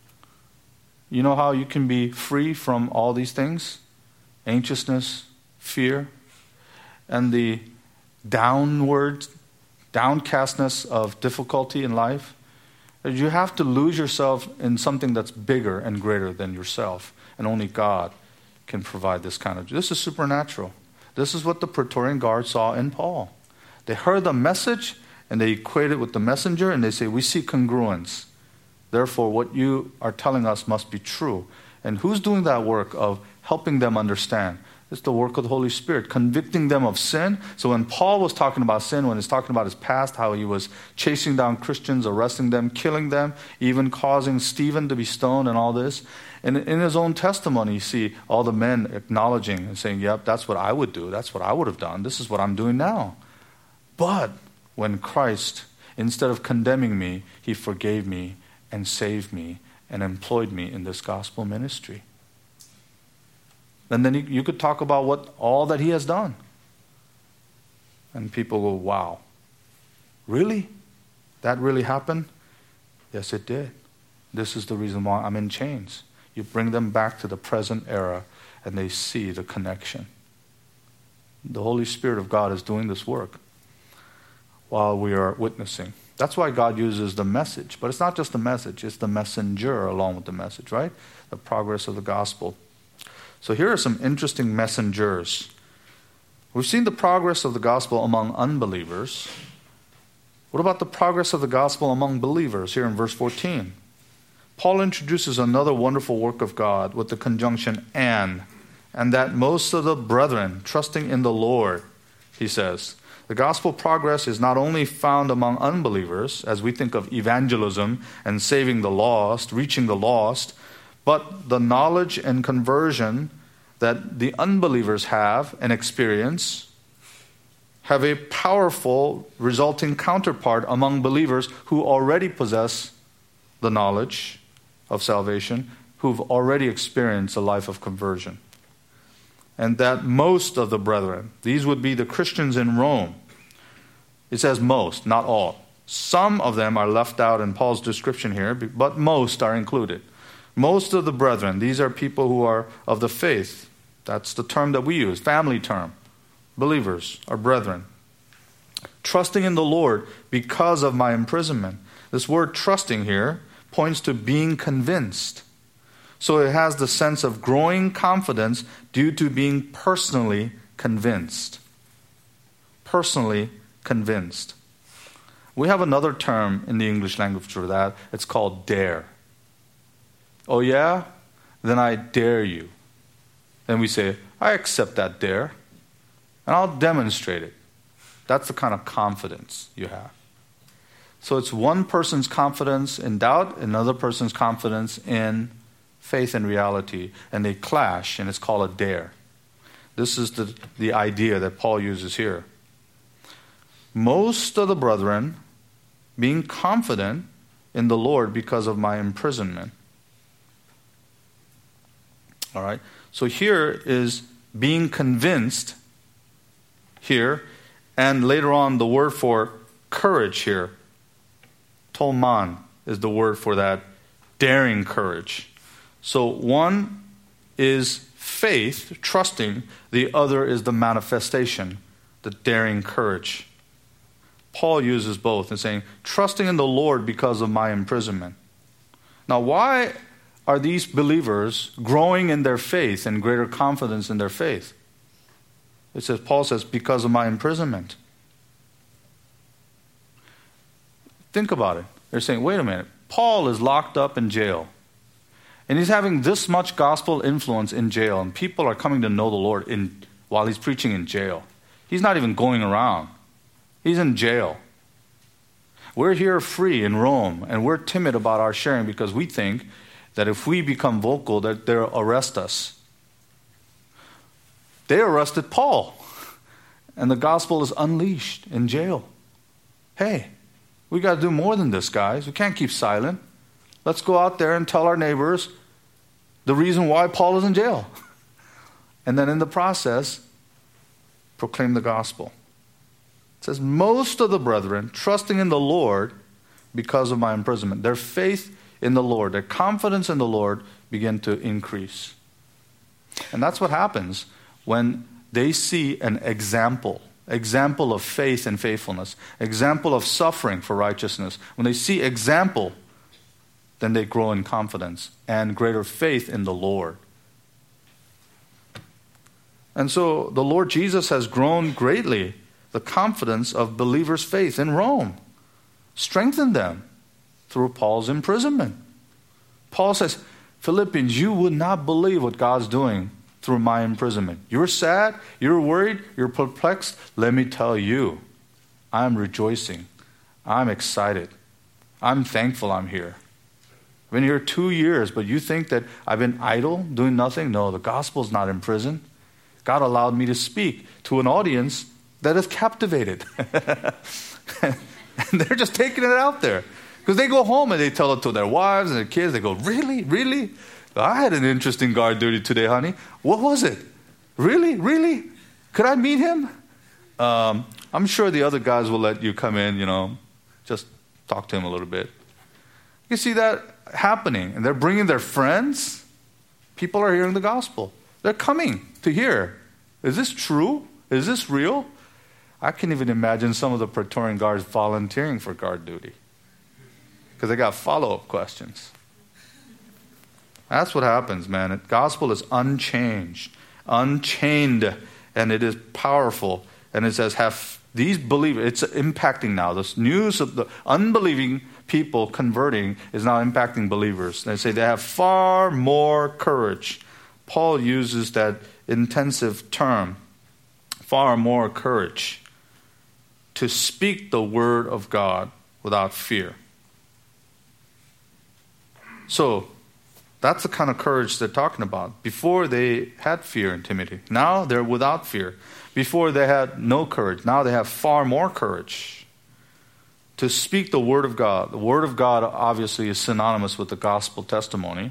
You know how you can be free from all these things? Anxiousness, fear, and the downward, downcastness of difficulty in life? You have to lose yourself in something that's bigger and greater than yourself. And only God can provide this kind of... This is supernatural. This is what the Praetorian Guard saw in Paul. They heard the message and they equate it with the messenger and they say, we see congruence. Therefore, what you are telling us must be true. And who's doing that work of helping them understand? It's the work of the Holy Spirit, convicting them of sin. So when Paul was talking about sin, when he's talking about his past, how he was chasing down Christians, arresting them, killing them, even causing Stephen to be stoned and all this. And in his own testimony, you see all the men acknowledging and saying, yep, that's what I would do. That's what I would have done. This is what I'm doing now. But when Christ, instead of condemning me, he forgave me and saved me and employed me in this gospel ministry. And then you could talk about what all that he has done. And people go, wow, really? That really happened? Yes, it did. This is the reason why I'm in chains. You bring them back to the present era and they see the connection. The Holy Spirit of God is doing this work while we are witnessing. That's why God uses the message. But it's not just the message, it's the messenger along with the message, right? The progress of the gospel. So here are some interesting messengers. We've seen the progress of the gospel among unbelievers. What about the progress of the gospel among believers here in verse fourteen? Paul introduces another wonderful work of God with the conjunction and, and that most of the brethren, trusting in the Lord, he says. The gospel progress is not only found among unbelievers, as we think of evangelism and saving the lost, reaching the lost, but the knowledge and conversion that the unbelievers have and experience have a powerful resulting counterpart among believers who already possess the knowledge of salvation, who've already experienced a life of conversion. And that most of the brethren, these would be the Christians in Rome. It says most, not all. Some of them are left out in Paul's description here, but most are included. Most of the brethren, these are people who are of the faith. That's the term that we use, family term. Believers are brethren. Trusting in the Lord because of my imprisonment. This word trusting here points to being convinced. So it has the sense of growing confidence due to being personally convinced. Personally convinced. We have another term in the English language for that. It's called dare. Oh yeah? Then I dare you. Then we say, I accept that dare. And I'll demonstrate it. That's the kind of confidence you have. So it's one person's confidence in doubt, another person's confidence in faith and reality. And they clash, and it's called a dare. This is the, the idea that Paul uses here. Most of the brethren being confident in the Lord because of my imprisonment. All right. So here is being convinced here, and later on the word for courage here, tolman, is the word for that, daring courage. So one is faith, trusting. The other is the manifestation, the daring courage. Paul uses both in saying, trusting in the Lord because of my imprisonment. Now, why are these believers growing in their faith and greater confidence in their faith? It says, Paul says, because of my imprisonment. Think about it. They're saying, wait a minute. Paul is locked up in jail. And he's having this much gospel influence in jail. And people are coming to know the Lord in, while he's preaching in jail. He's not even going around. He's in jail. We're here free in Rome, and we're timid about our sharing because we think that if we become vocal, that they'll arrest us. They arrested Paul, and the gospel is unleashed in jail. Hey, we got to do more than this, guys. We can't keep silent. Let's go out there and tell our neighbors the reason why Paul is in jail. And then in the process, proclaim the gospel. It says, most of the brethren, trusting in the Lord because of my imprisonment, their faith in the Lord, their confidence in the Lord began to increase. And that's what happens when they see an example, example of faith and faithfulness, example of suffering for righteousness. When they see example, then they grow in confidence and greater faith in the Lord. And so the Lord Jesus has grown greatly the confidence of believers' faith in Rome, strengthened them through Paul's imprisonment. Paul says, Philippians, you would not believe what God's doing through my imprisonment. You're sad, you're worried, you're perplexed. Let me tell you, I'm rejoicing. I'm excited. I'm thankful I'm here. I've been here two years, but you think that I've been idle, doing nothing? No, the gospel's not in prison. God allowed me to speak to an audience that is captivated. And they're just taking it out there. Because they go home and they tell it to their wives and their kids. They go, really? Really? I had an interesting guard duty today, honey. What was it? Really? Really? Could I meet him? Um, I'm sure the other guys will let you come in, you know, just talk to him a little bit. You see that happening. And they're bringing their friends. People are hearing the gospel. They're coming to hear. Is this true? Is this real? I can even imagine some of the Praetorian guards volunteering for guard duty. Because they got follow-up questions. That's what happens, man. The gospel is unchanged, unchained, and it is powerful. And it says, have these believers, it's impacting now. This news of the unbelieving people converting is now impacting believers. They say they have far more courage. Paul uses that intensive term, far more courage, to speak the word of God without fear. So, that's the kind of courage they're talking about. Before they had fear and timidity. Now they're without fear. Before they had no courage. Now they have far more courage to speak the word of God. The word of God obviously is synonymous with the gospel testimony.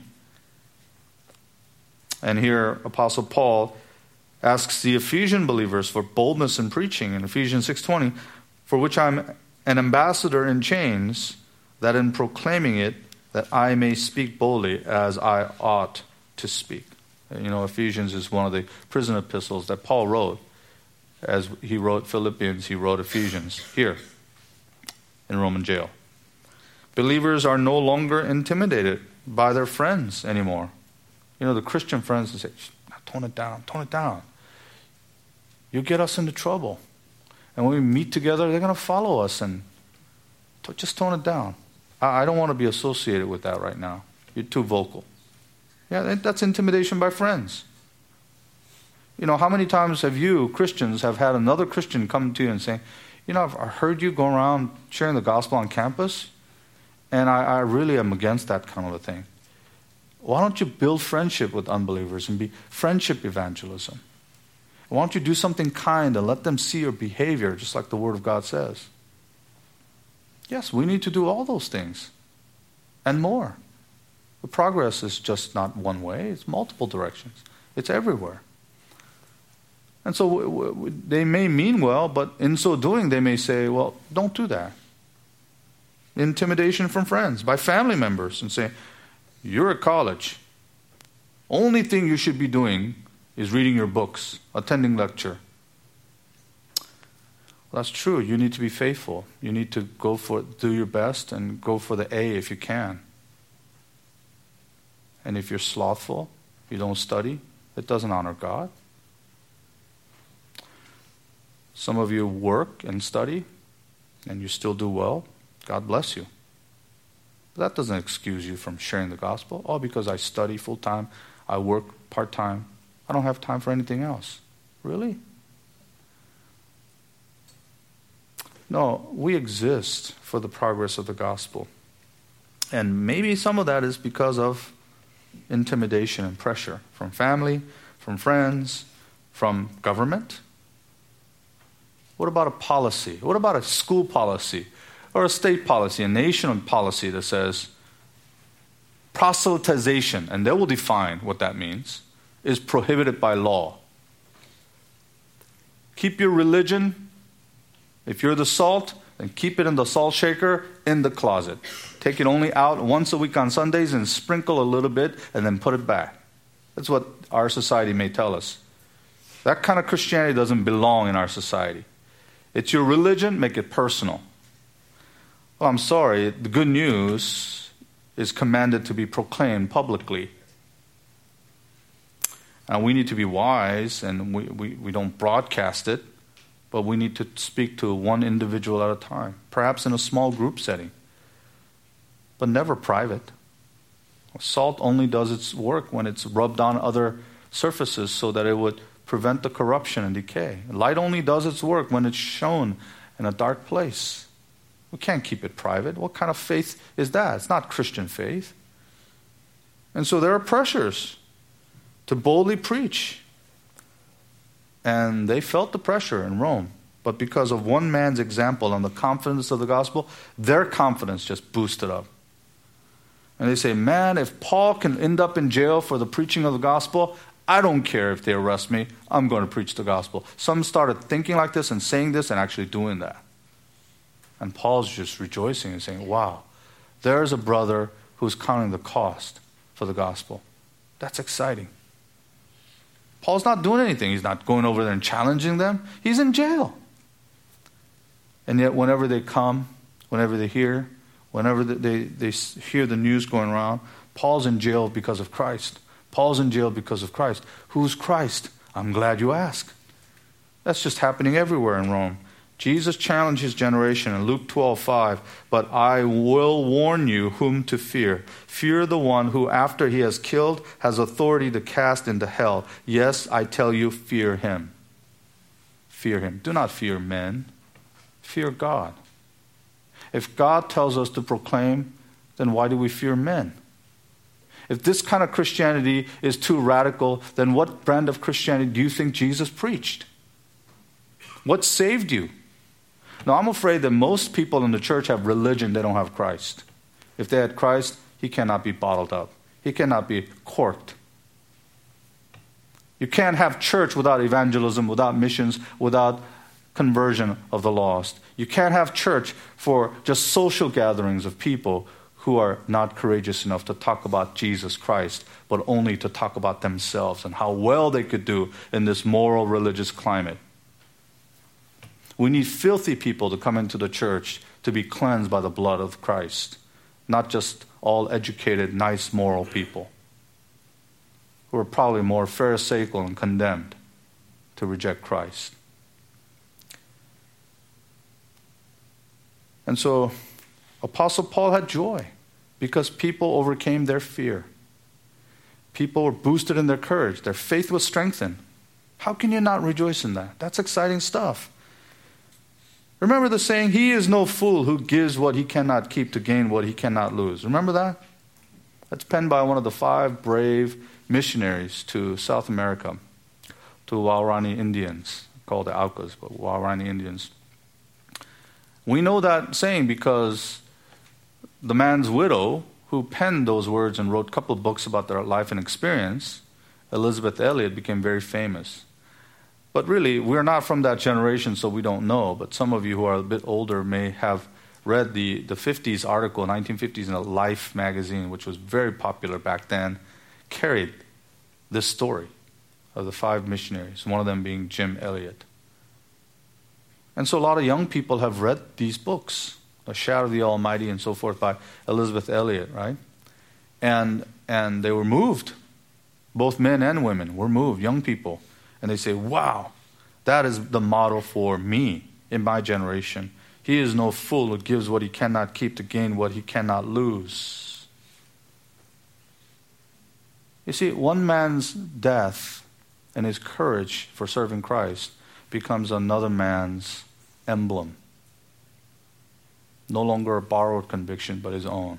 And here Apostle Paul asks the Ephesian believers for boldness in preaching in Ephesians six twenty, for which I'm an ambassador in chains, that in proclaiming it, that I may speak boldly as I ought to speak. You know, Ephesians is one of the prison epistles that Paul wrote. As he wrote Philippians, he wrote Ephesians here in Roman jail. Believers are no longer intimidated by their friends anymore. You know, the Christian friends say, tone it down, tone it down. You'll get us into trouble. And when we meet together, they're going to follow us and just tone it down. I don't want to be associated with that right now. You're too vocal. Yeah, that's intimidation by friends. You know, how many times have you, Christians, have had another Christian come to you and say, you know, I've heard you go around sharing the gospel on campus, and I, I really am against that kind of a thing. Why don't you build friendship with unbelievers and be friendship evangelism? Why don't you do something kind and let them see your behavior, just like the Word of God says? Yes, we need to do all those things and more. The progress is just not one way. It's multiple directions. It's everywhere. And so w- w- they may mean well, but in so doing they may say, well, don't do that. Intimidation from friends, by family members, and say, you're at college. Only thing you should be doing is reading your books, attending lecture. Well, that's true. You need to be faithful. You need to go for do your best and go for the A if you can. And if you're slothful, you don't study, it doesn't honor God. Some of you work and study, and you still do well. God bless you. But that doesn't excuse you from sharing the gospel. Oh, because I study full-time, I work part-time, I don't have time for anything else. Really? No, we exist for the progress of the gospel. And maybe some of that is because of intimidation and pressure from family, from friends, from government. What about a policy? What about a school policy or a state policy, a national policy that says proselytization, and they will define what that means, is prohibited by law. Keep your religion, if you're the salt, then keep it in the salt shaker in the closet. Take it only out once a week on Sundays and sprinkle a little bit and then put it back. That's what our society may tell us. That kind of Christianity doesn't belong in our society. It's your religion, make it personal. Well, I'm sorry, the good news is commanded to be proclaimed publicly. And we need to be wise, and we, we, we don't broadcast it, but we need to speak to one individual at a time, perhaps in a small group setting, but never private. Salt only does its work when it's rubbed on other surfaces so that it would prevent the corruption and decay. Light only does its work when it's shown in a dark place. We can't keep it private. What kind of faith is that? It's not Christian faith. And so there are pressures to boldly preach. And they felt the pressure in Rome. But because of one man's example and the confidence of the gospel, their confidence just boosted up. And they say, man, if Paul can end up in jail for the preaching of the gospel, I don't care if they arrest me. I'm going to preach the gospel. Some started thinking like this and saying this and actually doing that. And Paul's just rejoicing and saying, wow, there's a brother who's counting the cost for the gospel. That's exciting. Paul's not doing anything. He's not going over there and challenging them. He's in jail. And yet whenever they come, whenever they hear, whenever they, they hear the news going around, Paul's in jail because of Christ. Paul's in jail because of Christ. Who's Christ? I'm glad you ask. That's just happening everywhere in Rome. Jesus challenged his generation in Luke twelve five, but I will warn you whom to fear. Fear the one who, after he has killed, has authority to cast into hell. Yes, I tell you, fear him. Fear him. Do not fear men. Fear God. If God tells us to proclaim, then why do we fear men? If this kind of Christianity is too radical, then what brand of Christianity do you think Jesus preached? What saved you? Now, I'm afraid that most people in the church have religion, they don't have Christ. If they had Christ, he cannot be bottled up. He cannot be corked. You can't have church without evangelism, without missions, without conversion of the lost. You can't have church for just social gatherings of people who are not courageous enough to talk about Jesus Christ, but only to talk about themselves and how well they could do in this moral religious climate. We need filthy people to come into the church to be cleansed by the blood of Christ, not just all educated, nice, moral people who are probably more pharisaical and condemned to reject Christ. And so Apostle Paul had joy because people overcame their fear. People were boosted in their courage. Their faith was strengthened. How can you not rejoice in that? That's exciting stuff. Remember the saying, he is no fool who gives what he cannot keep to gain what he cannot lose. Remember that? That's penned by one of the five brave missionaries to South America, to Waorani Indians, called the Aucas, but Waorani Indians. We know that saying because the man's widow, who penned those words and wrote a couple of books about their life and experience, Elisabeth Elliot, became very famous. But really, we're not from that generation, so we don't know. But some of you who are a bit older may have read the, the fifties article, nineteen fifties, in a Life magazine, which was very popular back then, carried this story of the five missionaries, one of them being Jim Elliot. And so a lot of young people have read these books, The Shadow of the Almighty and so forth, by Elisabeth Elliot, right? And, and they were moved. Both men and women were moved, young people. And they say, wow, that is the model for me in my generation. He is no fool who gives what he cannot keep to gain what he cannot lose. You see, one man's death and his courage for serving Christ becomes another man's emblem. No longer a borrowed conviction, but his own.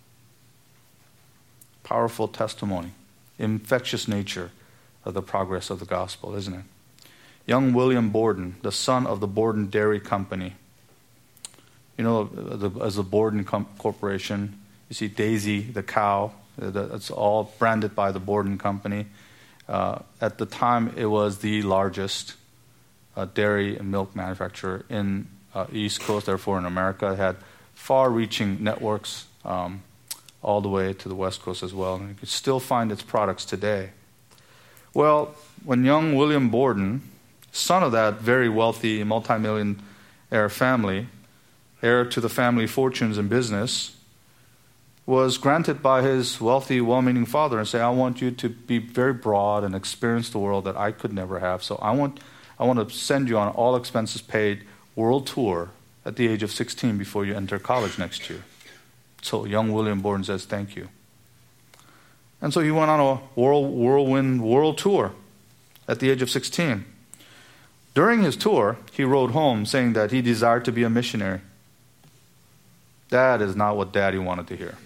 Powerful testimony. Infectious nature of the progress of the gospel, isn't it? Young William Borden, the son of the Borden Dairy Company. You know, the, as the Borden Com- Corporation, you see Daisy, the cow. It's all branded by the Borden Company. Uh, at the time, it was the largest uh, dairy and milk manufacturer in uh, East Coast, therefore in America. It had far-reaching networks um, all the way to the West Coast as well. And you can still find its products today. Well, when young William Borden, son of that very wealthy multi-millionaire family, heir to the family fortunes and business, was granted by his wealthy, well-meaning father and say, I want you to be very broad and experience the world that I could never have. So I want I want to send you on all expenses paid world tour at the age of sixteen before you enter college next year. So young William Borden says, thank you. And so he went on a world, whirlwind world tour at the age of sixteen. During his tour, he wrote home saying that he desired to be a missionary. That is not what Daddy wanted to hear.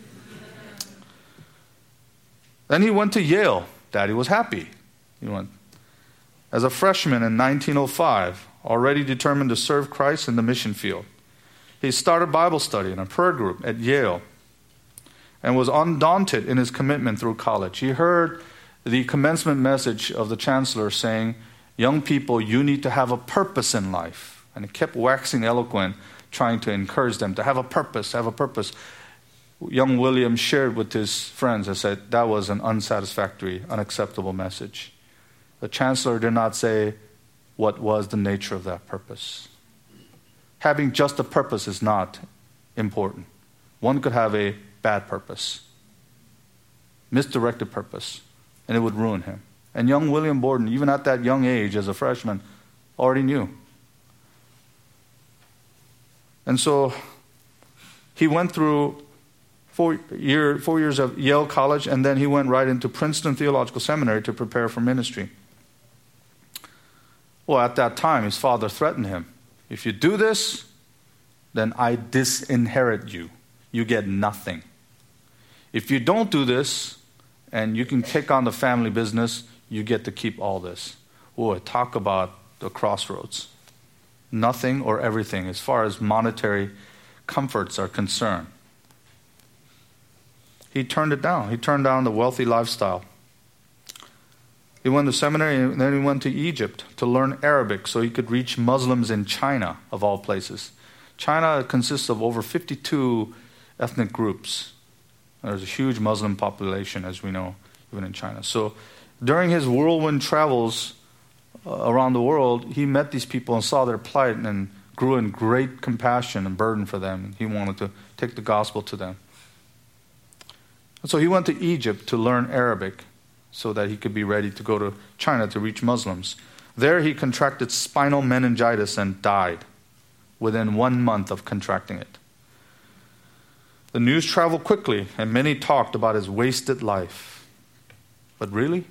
Then he went to Yale. Daddy was happy. He went as a freshman in nineteen oh five, already determined to serve Christ in the mission field. He started Bible study in a prayer group at Yale and was undaunted in his commitment through college. He heard the commencement message of the chancellor saying, young people, you need to have a purpose in life. And he kept waxing eloquent, trying to encourage them to have a purpose, have a purpose. Young William shared with his friends and said that was an unsatisfactory, unacceptable message. The chancellor did not say what was the nature of that purpose. Having just a purpose is not important. One could have a bad purpose, misdirected purpose, and it would ruin him. And young William Borden, even at that young age as a freshman, already knew. And so he went through four, year, four years of Yale College, and then he went right into Princeton Theological Seminary to prepare for ministry. Well, at that time, his father threatened him. If you do this, then I disinherit you. You get nothing. If you don't do this, and you can take on the family business, you get to keep all this. Boy, talk about the crossroads. Nothing or everything as far as monetary comforts are concerned. He turned it down. He turned down the wealthy lifestyle. He went to seminary and then he went to Egypt to learn Arabic so he could reach Muslims in China, of all places. China consists of over fifty-two ethnic groups. There's a huge Muslim population, as we know, even in China. So during his whirlwind travels uh, around the world, he met these people and saw their plight and grew in great compassion and burden for them. He wanted to take the gospel to them. And so he went to Egypt to learn Arabic so that he could be ready to go to China to reach Muslims. There he contracted spinal meningitis and died within one month of contracting it. The news traveled quickly, and many talked about his wasted life. But really?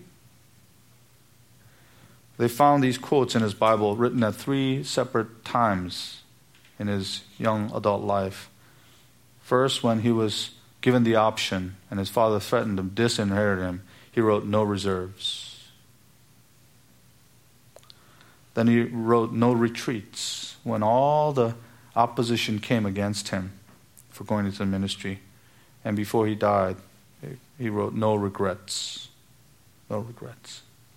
They found these quotes in his Bible written at three separate times in his young adult life. First, when he was given the option and his father threatened to disinherit him, he wrote no reserves. Then he wrote no retreats when all the opposition came against him for going into the ministry. And before he died, he wrote no regrets. No regrets.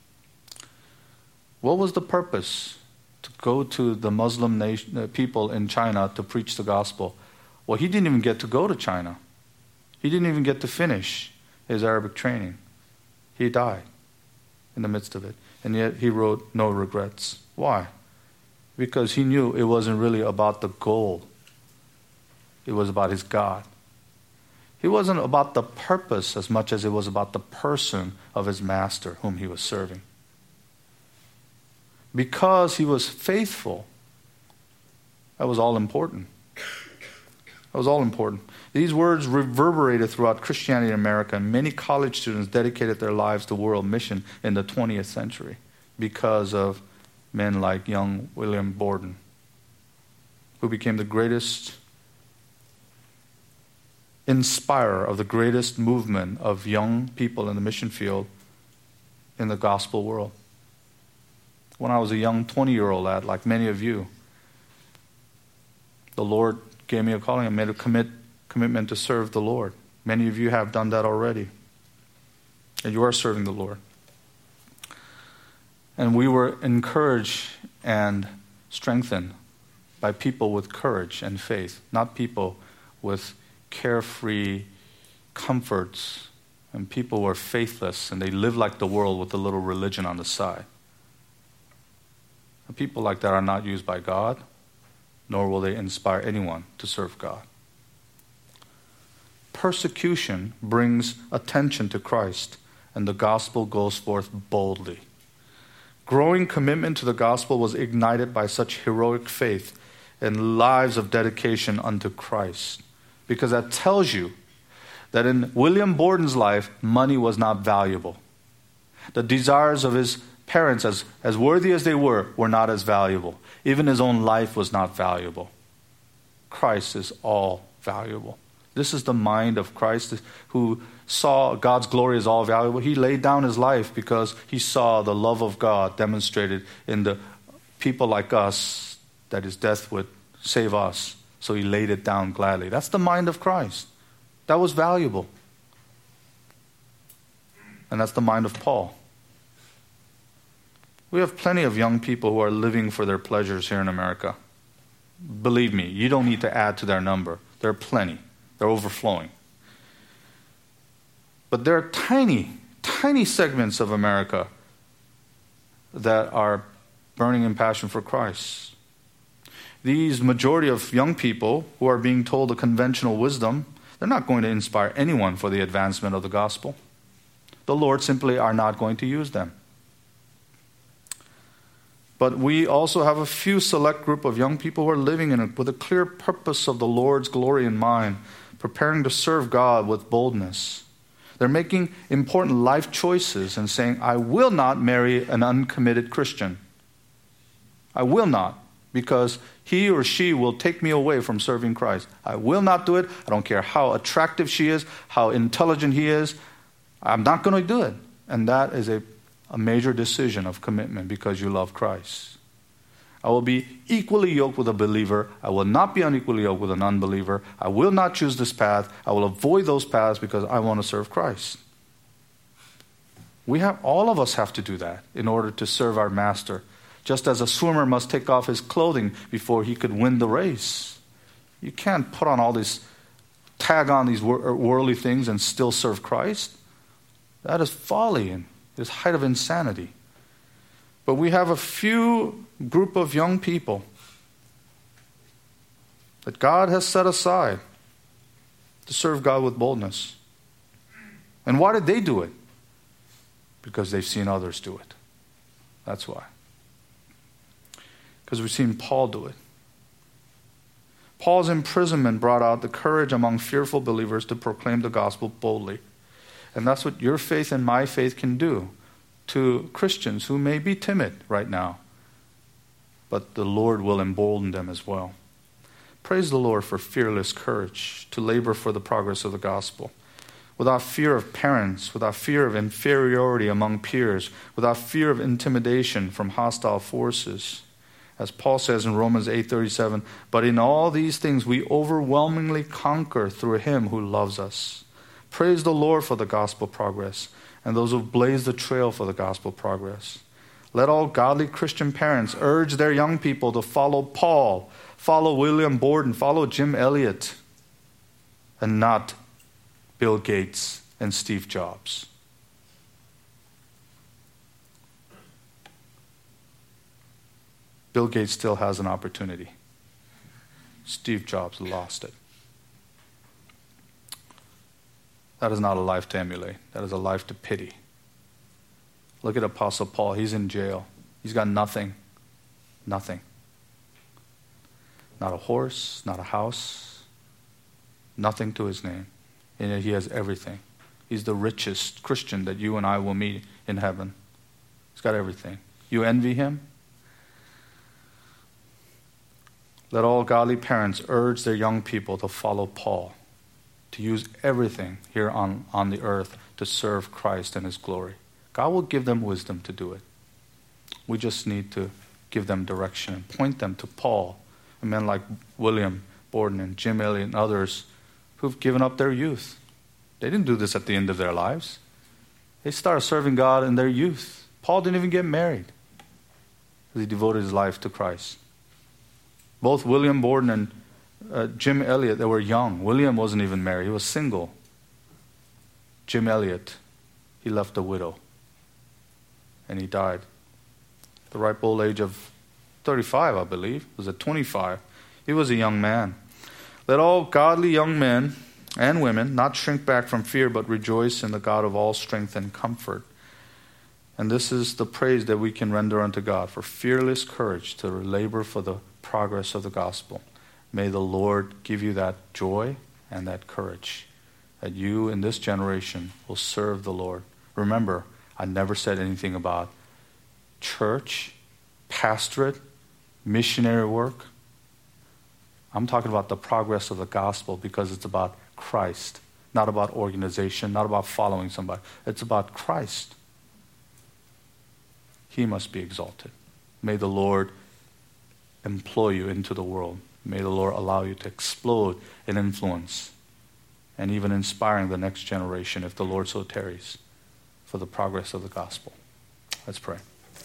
What was the purpose to go to the Muslim nation, uh, people in China to preach the gospel? Well, he didn't even get to go to China. He didn't even get to finish his Arabic training. He died in the midst of it. And yet he wrote no regrets. Why? Because he knew it wasn't really about the goal. It was about his God. It wasn't about the purpose as much as it was about the person of his master whom he was serving. Because he was faithful, that was all important. That was all important. These words reverberated throughout Christianity in America, and many college students dedicated their lives to world mission in the twentieth century because of men like young William Borden, who became the greatest inspirer of the greatest movement of young people in the mission field in the gospel world. When I was a young twenty-year-old lad, like many of you, the Lord gave me a calling and made a commit, commitment to serve the Lord. Many of you have done that already. And you are serving the Lord. And we were encouraged and strengthened by people with courage and faith, not people with carefree comforts and people who are faithless and they live like the world with a little religion on the side. And people like that are not used by God, nor will they inspire anyone to serve God. Persecution brings attention to Christ, and the gospel goes forth boldly. Growing commitment to the gospel was ignited by such heroic faith and lives of dedication unto Christ. Because that tells you that in William Borden's life, money was not valuable. The desires of his parents, as, as worthy as they were, were not as valuable. Even his own life was not valuable. Christ is all valuable. This is the mind of Christ who saw God's glory as all valuable. He laid down his life because he saw the love of God demonstrated in the people like us, that his death would save us. So he laid it down gladly. That's the mind of Christ. That was valuable. And that's the mind of Paul. We have plenty of young people who are living for their pleasures here in America. Believe me, you don't need to add to their number. There are plenty. They're overflowing. But there are tiny, tiny segments of America that are burning in passion for Christ. These majority of young people who are being told the conventional wisdom, they're not going to inspire anyone for the advancement of the gospel. The Lord simply are not going to use them. But we also have a few select group of young people who are living in it with a clear purpose of the Lord's glory in mind, preparing to serve God with boldness. They're making important life choices and saying, I will not marry an uncommitted Christian. I will not, because he or she will take me away from serving Christ. I will not do it. I don't care how attractive she is, how intelligent he is. I'm not going to do it. And that is a A major decision of commitment because you love Christ. I will be equally yoked with a believer. I will not be unequally yoked with an unbeliever. I will not choose this path. I will avoid those paths because I want to serve Christ. We have, all of us have to do that in order to serve our master. Just as a swimmer must take off his clothing before he could win the race. You can't put on all this, tag on these worldly things and still serve Christ. That is folly and this height of insanity. But we have a few group of young people that God has set aside to serve God with boldness. And why did they do it? Because they've seen others do it. That's why. Because we've seen Paul do it. Paul's imprisonment brought out the courage among fearful believers to proclaim the gospel boldly. And that's what your faith and my faith can do to Christians who may be timid right now. But the Lord will embolden them as well. Praise the Lord for fearless courage to labor for the progress of the gospel. Without fear of parents, without fear of inferiority among peers, without fear of intimidation from hostile forces. As Paul says in Romans eight thirty-seven, but in all these things we overwhelmingly conquer through him who loves us. Praise the Lord for the gospel progress and those who blaze the trail for the gospel progress. Let all godly Christian parents urge their young people to follow Paul, follow William Borden, follow Jim Elliot, and not Bill Gates and Steve Jobs. Bill Gates still has an opportunity. Steve Jobs lost it. That is not a life to emulate. That is a life to pity. Look at Apostle Paul. He's in jail. He's got nothing. Nothing. Not a horse, not a house, nothing to his name. And yet he has everything. He's the richest Christian that you and I will meet in heaven. He's got everything. You envy him? Let all godly parents urge their young people to follow Paul, to use everything here on, on the earth to serve Christ and His glory. God will give them wisdom to do it. We just need to give them direction and point them to Paul, and men like William Borden and Jim Elliot and others who've given up their youth. They didn't do this at the end of their lives. They started serving God in their youth. Paul didn't even get married because he devoted his life to Christ. Both William Borden and uh, Jim Elliot, they were young. William wasn't even married. He was single. Jim Elliot, he left a widow. And he died at the ripe old age of thirty-five, I believe. Was it twenty-five? He was a young man. Let all godly young men and women not shrink back from fear, but rejoice in the God of all strength and comfort. And this is the praise that we can render unto God for fearless courage to labor for the progress of the gospel. May the Lord give you that joy and that courage, that you in this generation will serve the Lord. Remember, I never said anything about church, pastorate, missionary work. I'm talking about the progress of the gospel because it's about Christ, not about organization, not about following somebody. It's about Christ. He must be exalted. May the Lord employ you into the world. May the Lord allow you to explode in influence and even inspiring the next generation, if the Lord so tarries, for the progress of the gospel. Let's pray.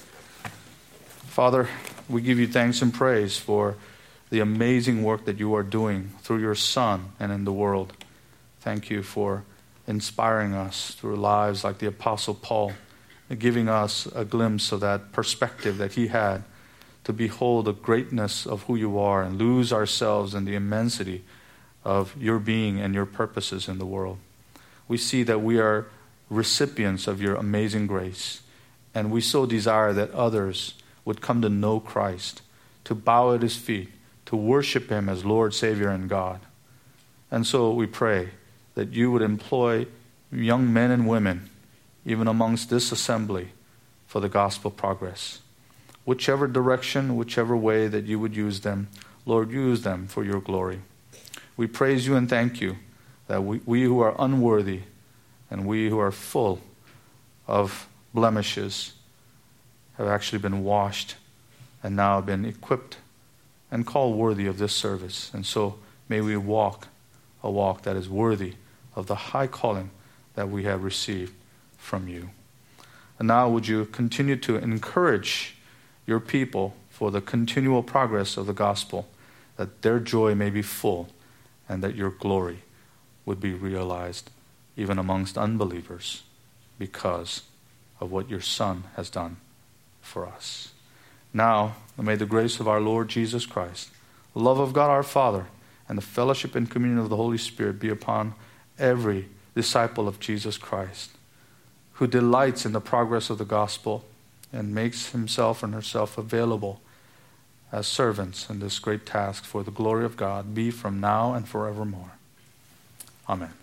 Father, we give you thanks and praise for the amazing work that you are doing through your Son and in the world. Thank you for inspiring us through lives like the Apostle Paul, giving us a glimpse of that perspective that he had to behold the greatness of who you are and lose ourselves in the immensity of your being and your purposes in the world. We see that we are recipients of your amazing grace, and we so desire that others would come to know Christ, to bow at his feet, to worship him as Lord, Savior, and God. And so we pray that you would employ young men and women, even amongst this assembly, for the gospel progress. Whichever direction, whichever way that you would use them, Lord, use them for your glory. We praise you and thank you that we, we who are unworthy and we who are full of blemishes have actually been washed and now been equipped and called worthy of this service. And so may we walk a walk that is worthy of the high calling that we have received from you. And now would you continue to encourage your people for the continual progress of the gospel, that their joy may be full and that your glory would be realized even amongst unbelievers because of what your Son has done for us. Now, may the grace of our Lord Jesus Christ, the love of God our Father, and the fellowship and communion of the Holy Spirit be upon every disciple of Jesus Christ who delights in the progress of the gospel and makes himself and herself available as servants in this great task for the glory of God, be from now and forevermore. Amen.